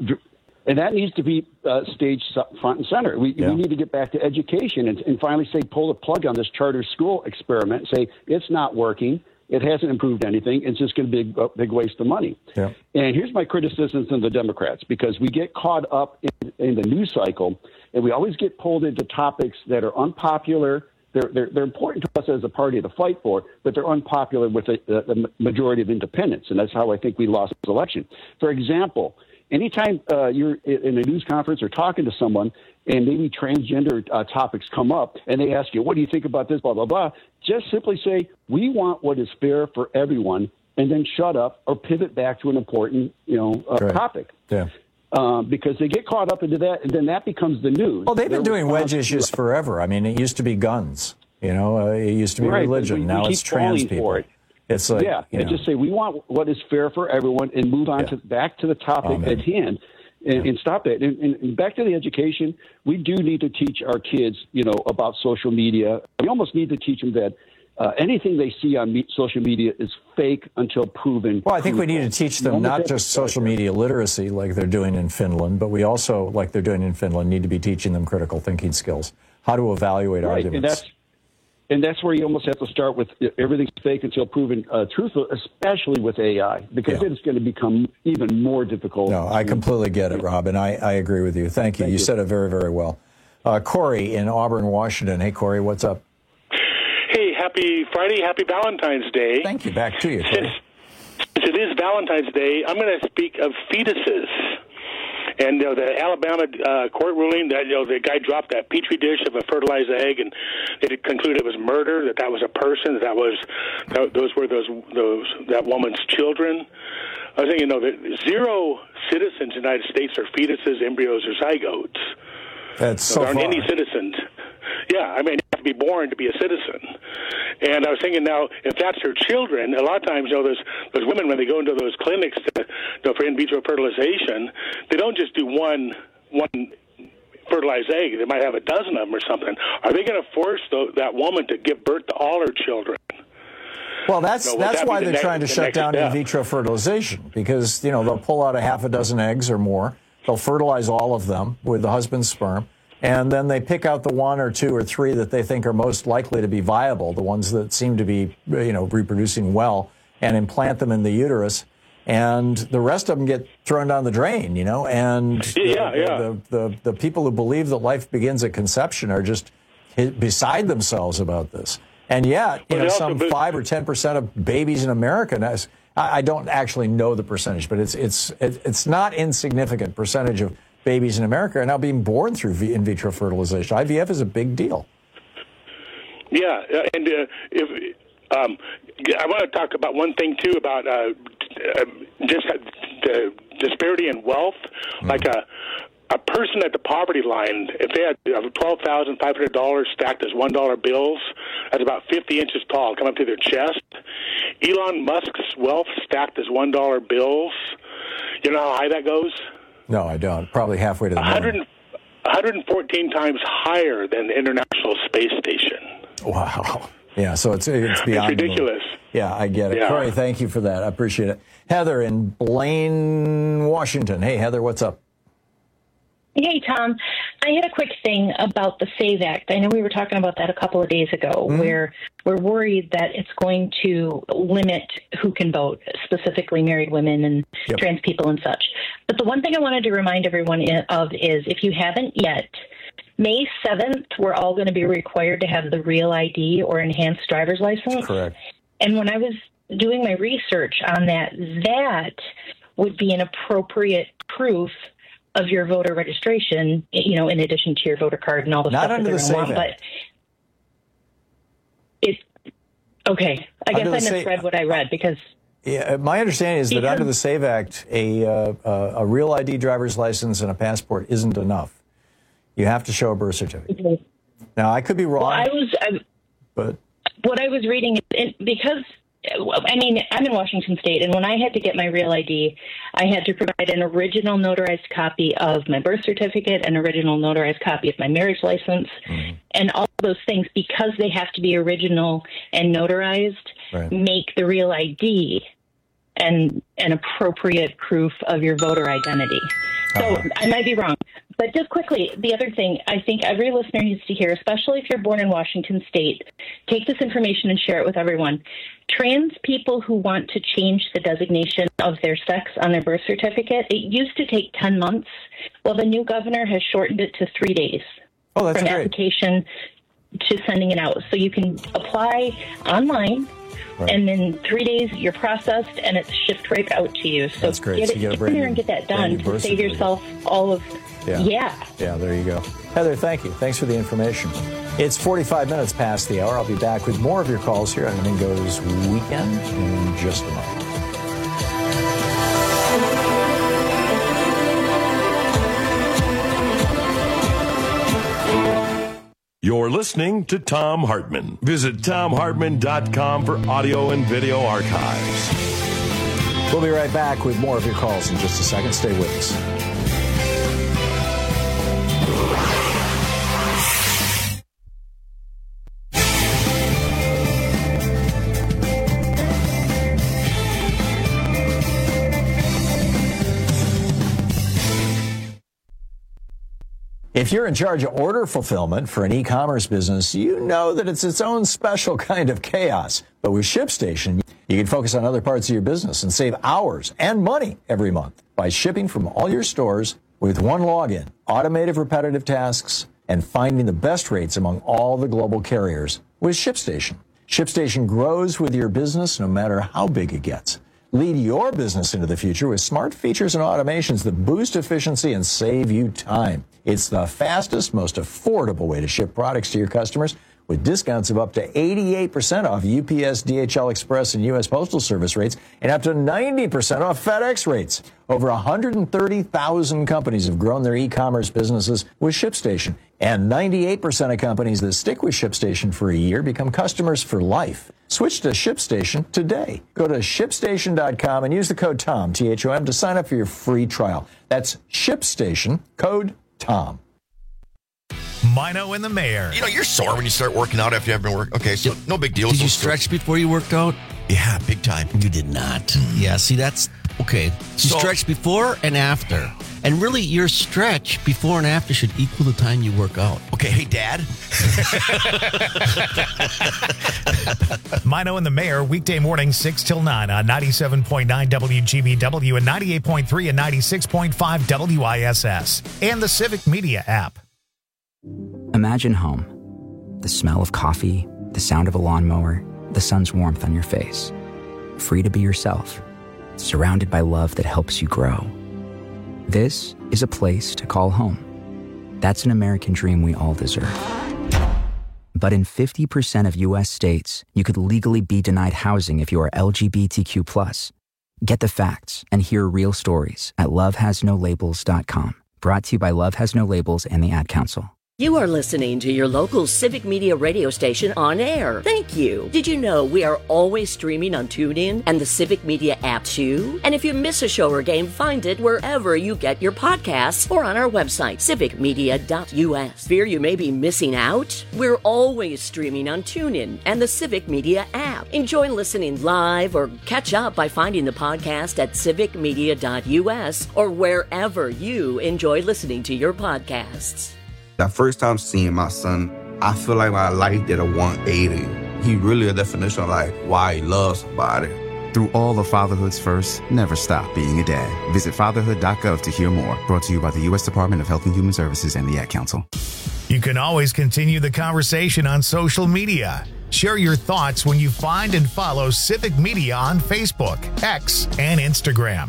And that needs to be uh, staged front and center. We, yeah. we need to get back to education and, and finally say, pull the plug on this charter school experiment, say it's not working. It hasn't improved anything. It's just going to be a big waste of money. Yeah. And here's my criticisms of the Democrats, because we get caught up in, in the news cycle, and we always get pulled into topics that are unpopular. They're, they're, they're important to us as a party to fight for, but they're unpopular with the, the, the majority of independents, and that's how I think we lost this election. For example, anytime uh, you're in a news conference or talking to someone and maybe transgender uh, topics come up and they ask you, what do you think about this, blah, blah, blah, just simply say, we want what is fair for everyone, and then shut up or pivot back to an important, you know, uh, topic. Yeah. Um, because they get caught up into that, and then that becomes the news. Well, they've been They're doing wedge issues forever. I mean, it used to be guns. You know, uh, it used to be right, religion. we, now we it's keep trans falling people. For it. It's like, yeah, you and know. just say we want what is fair for everyone, and move on Yeah. to back to the topic Amen. at hand, and, Yeah. and stop it. And, and, and back to the education, we do need to teach our kids, you know, about social media. We almost need to teach them that uh, anything they see on me- social media is fake until proven. Well, I think we need to teach them Almost not every- just social media literacy like they're doing in Finland, but we also, like they're doing in Finland, need to be teaching them critical thinking skills, how to evaluate right, arguments. and that's and that's where you almost have to start with everything's fake until proven uh, truthful, especially with A I, because Yeah. it's going to become even more difficult. No, I completely get it, Rob, and I, I agree with you. Thank you. Thank you you. said it very, very well. Uh, Corey in Auburn, Washington. Hey, Corey, what's up? Hey, happy Friday, happy Valentine's Day. Thank you. Back to you, Corey. Since, since it is Valentine's Day, I'm going to speak of fetuses. And you know, the Alabama uh, court ruling that you know the guy dropped that petri dish of a fertilized egg, and they concluded it was murder. That that was a person. That, that was that, those were those those that woman's children. I was thinking, you know, that zero citizens in the United States are fetuses, embryos, or zygotes. That's so there aren't far. any citizens. Yeah, I mean, you have to be born to be a citizen. And I was thinking now, if that's their children, a lot of times, you know, those those women, when they go into those clinics to, you know, for in vitro fertilization, they don't just do one one fertilized egg. They might have a dozen of them or something. Are they going to force the, that woman to give birth to all her children? Well, that's No, will that's that why be the they're next- trying to the shut next down step? in vitro fertilization, because, you know, they'll pull out a half a dozen eggs or more. They'll fertilize all of them with the husband's sperm, and then they pick out the one or two or three that they think are most likely to be viable, the ones that seem to be, you know, reproducing well, and implant them in the uterus. And the rest of them get thrown down the drain, you know, and Yeah, the, yeah. The, the, the people who believe that life begins at conception are just beside themselves about this. And yet, you But know, they also some boo- five or ten percent of babies in America, now, I I don't actually know the percentage, but it's it's it's not insignificant percentage of babies in America are now being born through v- in vitro fertilization. I V F is a big deal. Yeah, uh, and uh, if um, I want to talk about one thing too about uh, uh, just the disparity in wealth, Mm. like a. A person at the poverty line, if they had twelve thousand five hundred dollars stacked as one dollar bills, that's about fifty inches tall, come up to their chest. Elon Musk's wealth stacked as one dollar bills, you know how high that goes? No, I don't. Probably halfway to the one hundred, moon. one hundred fourteen times higher than the International Space Station. Wow. Yeah, so it's it's beyond It's ridiculous. the moon. Yeah, I get it. Yeah. Corey, thank you for that. I appreciate it. Heather in Blaine, Washington. Hey, Heather, what's up? Hey, Tom. I had a quick thing about the SAVE Act. I know we were talking about that a couple of days ago, Mm-hmm. where we're worried that it's going to limit who can vote, specifically married women and Yep. trans people and such. But the one thing I wanted to remind everyone i- of is, if you haven't yet, May seventh, we're all going to be required to have the Real I D or enhanced driver's license. Correct. And when I was doing my research on that, that would be an appropriate proof of your voter registration, you know, in addition to your voter card and all the Not stuff under that the they're going SAVE to want. Act. But it's okay. I Under guess the I misread Sa- what I read because. Yeah, my understanding is that Because- under the SAVE Act, a, uh, uh, a real I D driver's license and a passport isn't enough. You have to show a birth certificate. Okay. Now, I could be wrong, Well, I was. I, but what I was reading, it, because, I mean, I'm in Washington State, and when I had to get my real I D, I had to provide an original notarized copy of my birth certificate, an original notarized copy of my marriage license, mm-hmm. and all those things, because they have to be original and notarized, right. make the real I D an, an appropriate proof of your voter identity. So uh-huh. I might be wrong. But just quickly, the other thing I think every listener needs to hear, especially if you're born in Washington State, take this information and share it with everyone. Trans people who want to change the designation of their sex on their birth certificate, it used to take ten months. Well, the new governor has shortened it to three days. Oh, that's from great. application to sending it out. So you can apply online. Right. And in three days, you're processed, and it's shipped right out to you. So That's great. get, So it, you get a get brand in there new- and get that brand done new to birth save certificate. yourself all of, Yeah. yeah. Yeah, there you go. Heather, thank you. Thanks for the information. It's forty-five minutes past the hour. I'll be back with more of your calls here on Anything Goes Weekend in just a moment. You're listening to Thom Hartmann. Visit Thom Hartmann dot com for audio and video archives. We'll be right back with more of your calls in just a second. Stay with us. If you're in charge of order fulfillment for an e-commerce business, you know that it's its own special kind of chaos. But with ShipStation, you can focus on other parts of your business and save hours and money every month by shipping from all your stores with one login, automated repetitive tasks, and finding the best rates among all the global carriers with ShipStation. ShipStation grows with your business no matter how big it gets. Lead your business into the future with smart features and automations that boost efficiency and save you time. It's the fastest, most affordable way to ship products to your customers with discounts of up to eighty-eight percent off U P S, D H L Express, and U S Postal Service rates, and up to ninety percent off FedEx rates. Over one hundred thirty thousand companies have grown their e-commerce businesses with ShipStation, and ninety-eight percent of companies that stick with ShipStation for a year become customers for life. Switch to ShipStation today. Go to ship station dot com and use the code TOM, T H O M, to sign up for your free trial. That's ShipStation, code TOM. Mino and the Mayor. You know, you're sore when you start working out after you haven't been working. Okay, so no big deal. Did you So- stretch before you worked out? Yeah, big time. You did not. Yeah, see, that's okay. You So- stretch before and after. And really, your stretch before and after should equal the time you work out. Okay, hey, Dad. Mino and the Mayor, weekday morning, six till nine on ninety-seven point nine W G B W and ninety-eight point three and ninety-six point five W I S S and the Civic Media app. Imagine home. The smell of coffee, the sound of a lawnmower, the sun's warmth on your face. Free to be yourself, surrounded by love that helps you grow. This is a place to call home. That's an American dream we all deserve. But in fifty percent of U S states, you could legally be denied housing if you are L G B T Q plus. Get the facts and hear real stories at love has no labels dot com. Brought to you by Love Has No Labels and the Ad Council. You are listening to your local Civic Media radio station on air. Thank you. Did you know we are always streaming on TuneIn and the Civic Media app too? And if you miss a show or game, find it wherever you get your podcasts or on our website, civic media dot U S. Fear you may be missing out? We're always streaming on TuneIn and the Civic Media app. Enjoy listening live or catch up by finding the podcast at civic media dot U S or wherever you enjoy listening to your podcasts. That first time seeing my son, I feel like my life did a one eighty. He really a definition of like why he loves somebody. Through all of fatherhood's first, never stop being a dad. Visit fatherhood dot gov to hear more. Brought to you by the U S Department of Health and Human Services and the Ad Council. You can always continue the conversation on social media. Share your thoughts when you find and follow Civic Media on Facebook, X, and Instagram.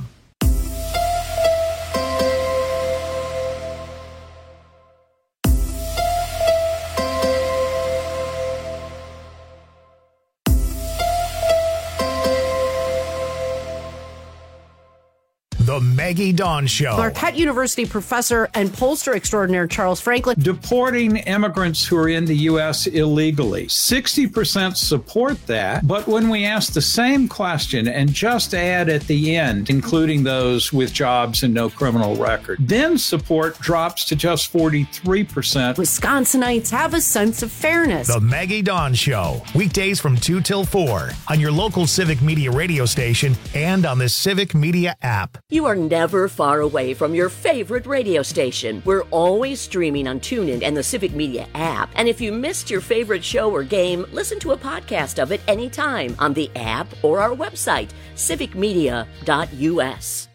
The Maggie Dawn Show. Marquette University professor and pollster extraordinaire Charles Franklin. Deporting immigrants who are in the U S illegally. sixty percent support that, but when we ask the same question and just add at the end, including those with jobs and no criminal record, then support drops to just forty-three percent. Wisconsinites have a sense of fairness. The Maggie Dawn Show. Weekdays from two till four on your local Civic Media radio station and on the Civic Media app. You are never far away from your favorite radio station. We're always streaming on TuneIn and the Civic Media app. And if you missed your favorite show or game, listen to a podcast of it anytime on the app or our website, civic media dot u s.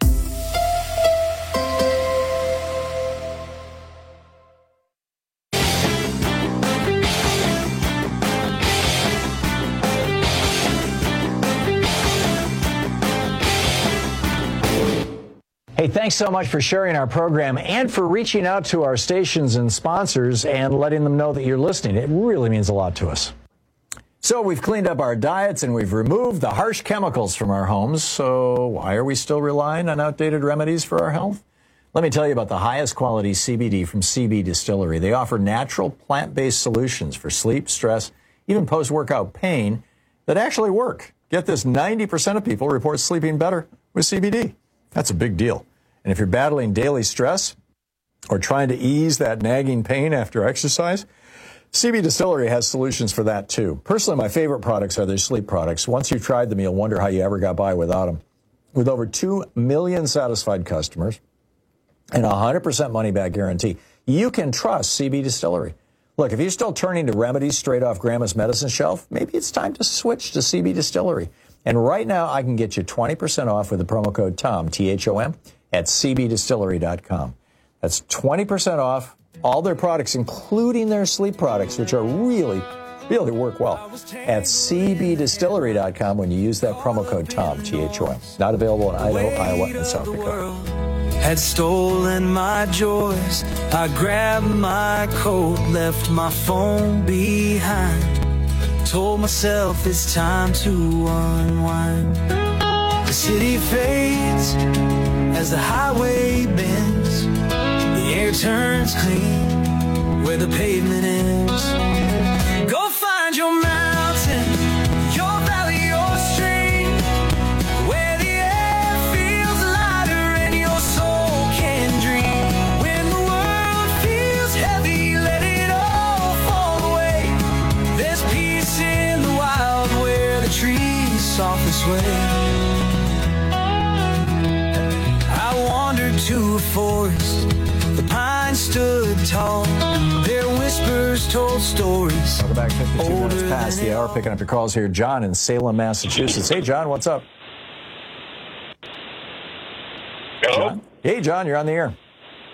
Hey, thanks so much for sharing our program and for reaching out to our stations and sponsors and letting them know that you're listening. It really means a lot to us. So we've cleaned up our diets and we've removed the harsh chemicals from our homes. So why are we still relying on outdated remedies for our health? Let me tell you about the highest quality C B D from C B Distillery. They offer natural plant-based solutions for sleep, stress, even post-workout pain that actually work. Get this, ninety percent of people report sleeping better with C B D. That's a big deal. And if you're battling daily stress or trying to ease that nagging pain after exercise, C B Distillery has solutions for that too. Personally, my favorite products are their sleep products. Once you've tried them, you'll wonder how you ever got by without them. With over two million satisfied customers and a one hundred percent money-back guarantee, you can trust C B Distillery. Look, if you're still turning to remedies straight off Grandma's medicine shelf, maybe it's time to switch to C B Distillery. And right now, I can get you twenty percent off with the promo code TOM, T H O M, at c b distillery dot com. That's twenty percent off all their products, including their sleep products, which are really, really work well, at c b distillery dot com when you use that promo code TOM, T H O M. Not available in Idaho, Iowa, and South Dakota. Had stolen my joys. I grabbed my coat, left my phone behind. Told myself it's time to unwind. The city fades as the highway bends. The air turns clean where the pavement ends. Go find your mountain, your valley, your stream, where the air feels lighter and your soul can dream. When the world feels heavy, let it all fall away. There's peace in the wild where the trees softly sway. To a forest, the pines stood tall. Their whispers told stories. Welcome back, fifty-two minutes past the hour. Picking up your calls here. John in Salem, Massachusetts. Hey, John, what's up? Hello? John? Hey, John, you're on the air.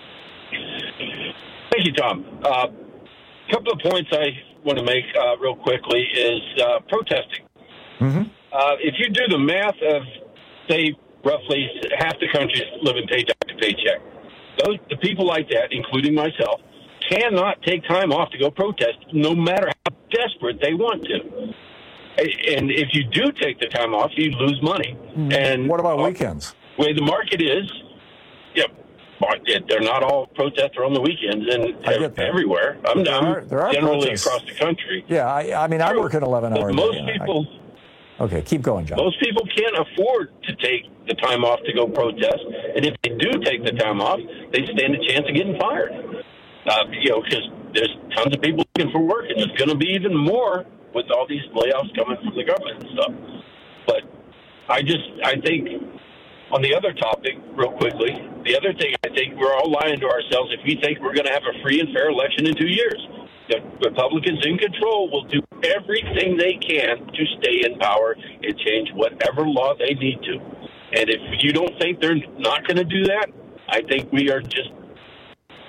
Thank you, Tom. A uh, couple of points I want to make uh, real quickly is uh, protesting. Mm-hmm. Uh, if you do the math of, say, roughly half the country is living paycheck to paycheck. Those, the people like that, including myself, cannot take time off to go protest, no matter how desperate they want to. And if you do take the time off, you lose money. And what about weekends? The way the market is, yeah, they're not all protests are on the weekends and everywhere. I'm, there are, there are generally protests across the country. Yeah, I, I mean, I work an eleven-hour day. Most people. I, Okay, keep going, John. Most people can't afford to take the time off to go protest, and if they do take the time off, they stand a chance of getting fired. Uh, you know, because there's tons of people looking for work, and there's going to be even more with all these layoffs coming from the government and stuff. But I just, I think, on the other topic, real quickly, the other thing I think we're all lying to ourselves if we think we're going to have a free and fair election in two years. The Republicans in control will do everything they can to stay in power and change whatever law they need to. And if you don't think they're not going to do that, I think we are just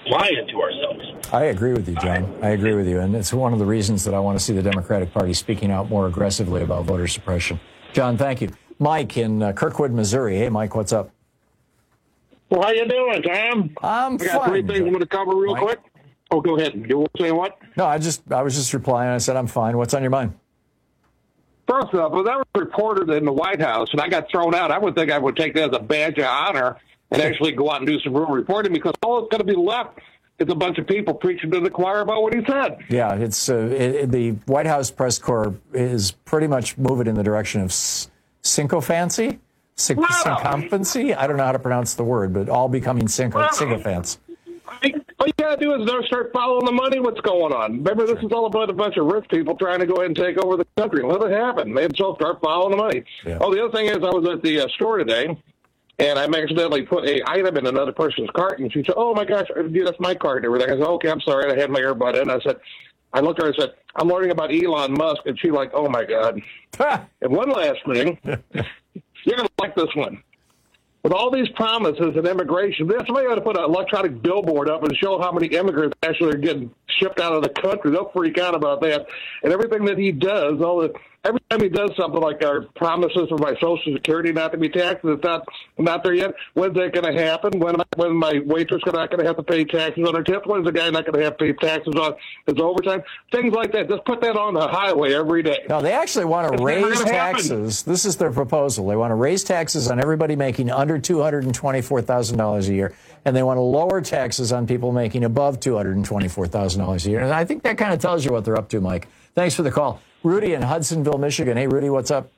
lying to ourselves. I agree with you, John. I agree with you. And it's one of the reasons that I want to see the Democratic Party speaking out more aggressively about voter suppression. John, thank you. Mike in uh, Kirkwood, Missouri. Hey, Mike, what's up? Well, how you doing, Tom? I'm I got fine, three things I'm going to cover real Mike. quick. Oh, go ahead. You were saying what? No, I just I was just replying. I said I'm fine. What's on your mind? First off, well, that was reported in the White House, and I got thrown out. I would think I would take that as a badge of honor and actually go out and do some real reporting, because all that's going to be left is a bunch of people preaching to the choir about what he said. Yeah, it's uh, it, it, the White House press corps is pretty much moving in the direction of s- sycophancy, Syn- Wow. syncophancy. I don't know how to pronounce the word, but all becoming synco- Wow. sycophants. All you got to do is start following the money, what's going on. Remember, this is all about a bunch of rich people trying to go ahead and take over the country. Let it happen. They just start following the money. Yeah. Oh, the other thing is, I was at the uh, store today, and I accidentally put a item in another person's cart, and she said, "Oh my gosh, dude, that's my cart and everything." I said, "Okay, I'm sorry." I had my earbud in. I said, I looked at her and said, "I'm learning about Elon Musk," and she like, "Oh my God." And one last thing, you're gonna like this one. With all these promises and immigration, somebody ought to put an electronic billboard up and show how many immigrants actually are getting shipped out of the country. They'll freak out about that. And everything that he does, all the every time he does something like our promises for my Social Security not to be taxed, it's not not there yet. When's that going to happen? When when my waitress not going to have to pay taxes on her tips? When's the guy not going to have to pay taxes on his overtime? Things like that. Just put that on the highway every day. No, they actually want to It's never raise gonna happen. taxes. This is their proposal. They want to raise taxes on everybody making under two hundred twenty-four thousand dollars a year, and they want to lower taxes on people making above two hundred twenty-four thousand dollars a year. And I think that kind of tells you what they're up to, Mike. Thanks for the call. Rudy in Hudsonville, Michigan. Hey, Rudy, what's up?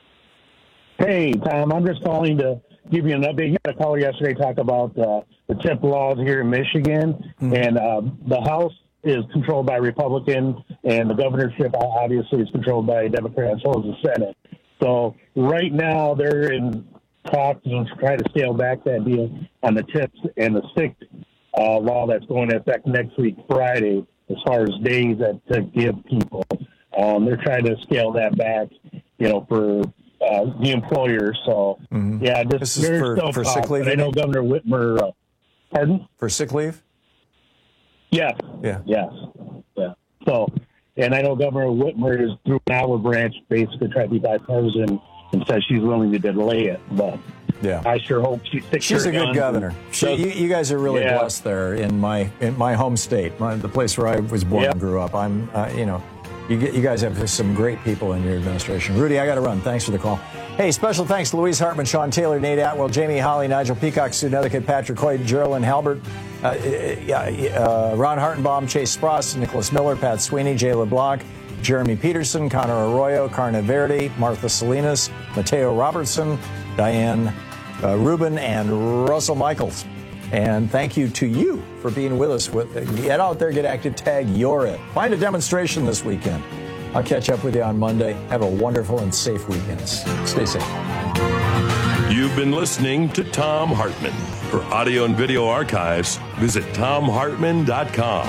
Hey, Tom, I'm just calling to give you an update. You had a caller yesterday talk about uh, the tip laws here in Michigan, Mm-hmm. and uh, the House is controlled by Republicans, and the governorship obviously is controlled by Democrats, so is the Senate. So right now they're in talks to try to scale back that deal on the tips and the sixth uh, law that's going into effect next week, Friday, as far as days that to give people. Um, they're trying to scale that back, you know, for uh, the employers. So, Mhm. yeah, just This is there's for- still for talk, sick leave, but I you know mean? Governor Whitmer. Uh, pardon? For sick leave? Yes. Yeah. Yes. Yeah. So, and I know Governor Whitmer is through an olive branch, basically trying to be bipartisan, and says she's willing to delay it. But yeah, I sure hope she sticks She's her a good guns governor. and She, does- you, you guys are really Yeah. blessed there in my in my home state, my, the place where I was born Yeah. and grew up. I'm, uh, you know, you get, you guys have some great people in your administration. Rudy, I got to run. Thanks for the call. Hey, special thanks to Louise Hartman, Sean Taylor, Nate Atwell, Jamie Holly, Nigel Peacock, Sue Nethercutt, Patrick Hoyt, Geraldine Halbert, uh, uh, Ron Hartenbaum, Chase Spross, Nicholas Miller, Pat Sweeney, Jay LeBlanc, Jeremy Peterson, Connor Arroyo, Carna Verde, Martha Salinas, Mateo Robertson, Diane uh, Rubin, and Russell Michaels. And thank you to you for being with us. With, get out there, get active, tag You're It. Find a demonstration this weekend. I'll catch up with you on Monday. Have a wonderful and safe weekend. Stay safe. You've been listening to Tom Hartman. For audio and video archives, visit tom hartman dot com.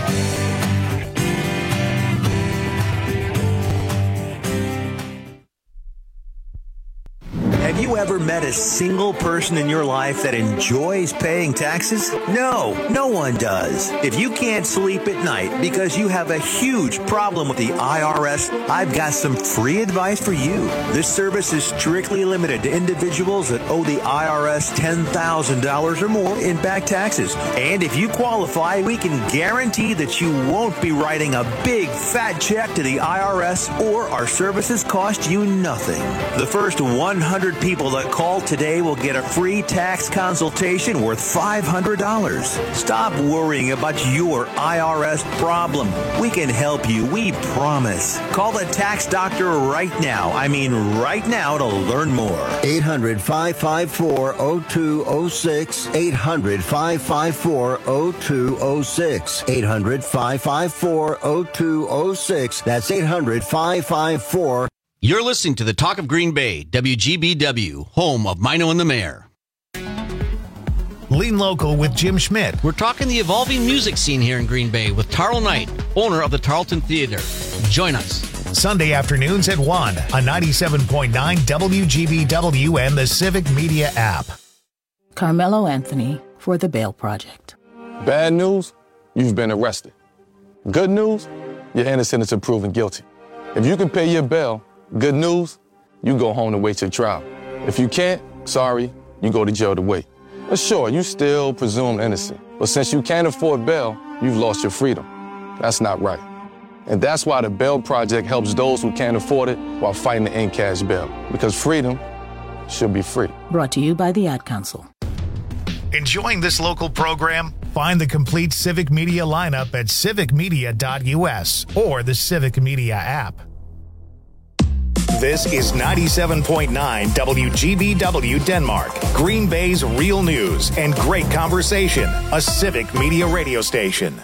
Have you ever met a single person in your life that enjoys paying taxes? No, no one does. If you can't sleep at night because you have a huge problem with the I R S, I've got some free advice for you. This service is strictly limited to individuals that owe the I R S ten thousand dollars or more in back taxes. And if you qualify, we can guarantee that you won't be writing a big fat check to the I R S, or our services cost you nothing. The first one hundred people that call today will get a free tax consultation worth five hundred dollars. Stop worrying about your I R S problem. We can help you, we promise. Call the tax doctor right now. I mean right now to learn more. eight hundred, five five four, oh two oh six. eight hundred, five five four, oh two oh six. eight hundred, five five four, oh two oh six. That's eight hundred, five five four. You're listening to the Talk of Green Bay, W G B W, home of Mino and the Mayor. Lean Local with Jim Schmidt. We're talking the evolving music scene here in Green Bay with Tarl Knight, owner of the Tarleton Theater. Join us. Sunday afternoons at one on ninety-seven point nine W G B W and the Civic Media app. Carmelo Anthony for the Bail Project. Bad news, you've been arrested. Good news, you're innocent until proven guilty. If you can pay your bail, good news, you go home to wait your trial. If you can't, sorry, you go to jail to wait. But sure, you still presumed innocent. But since you can't afford bail, you've lost your freedom. That's not right. And that's why the Bail Project helps those who can't afford it while fighting to end cash bail. Because freedom should be free. Brought to you by the Ad Council. Enjoying this local program? Find the complete Civic Media lineup at civic media dot U S or the Civic Media app. This is ninety-seven point nine W G B W Denmark, Green Bay's real news and great conversation, a Civic Media radio station.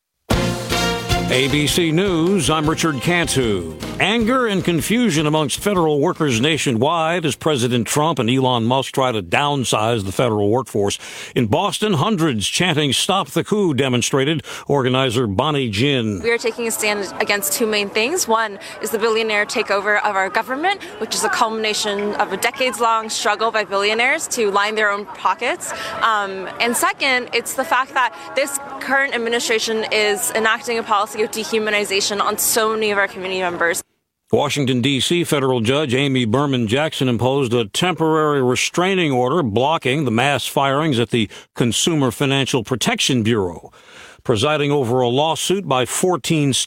A B C News, I'm Richard Cantu. Anger and confusion amongst federal workers nationwide as President Trump and Elon Musk try to downsize the federal workforce. In Boston, hundreds chanting Stop the Coup demonstrated. Organizer Bonnie Jin. We are taking a stand against two main things. One is the billionaire takeover of our government, which is a culmination of a decades-long struggle by billionaires to line their own pockets. Um, and second, it's the fact that this current administration is enacting a policy of dehumanization on so many of our community members. Washington, D C federal judge Amy Berman Jackson imposed a temporary restraining order blocking the mass firings at the Consumer Financial Protection Bureau. Presiding over a lawsuit by fourteen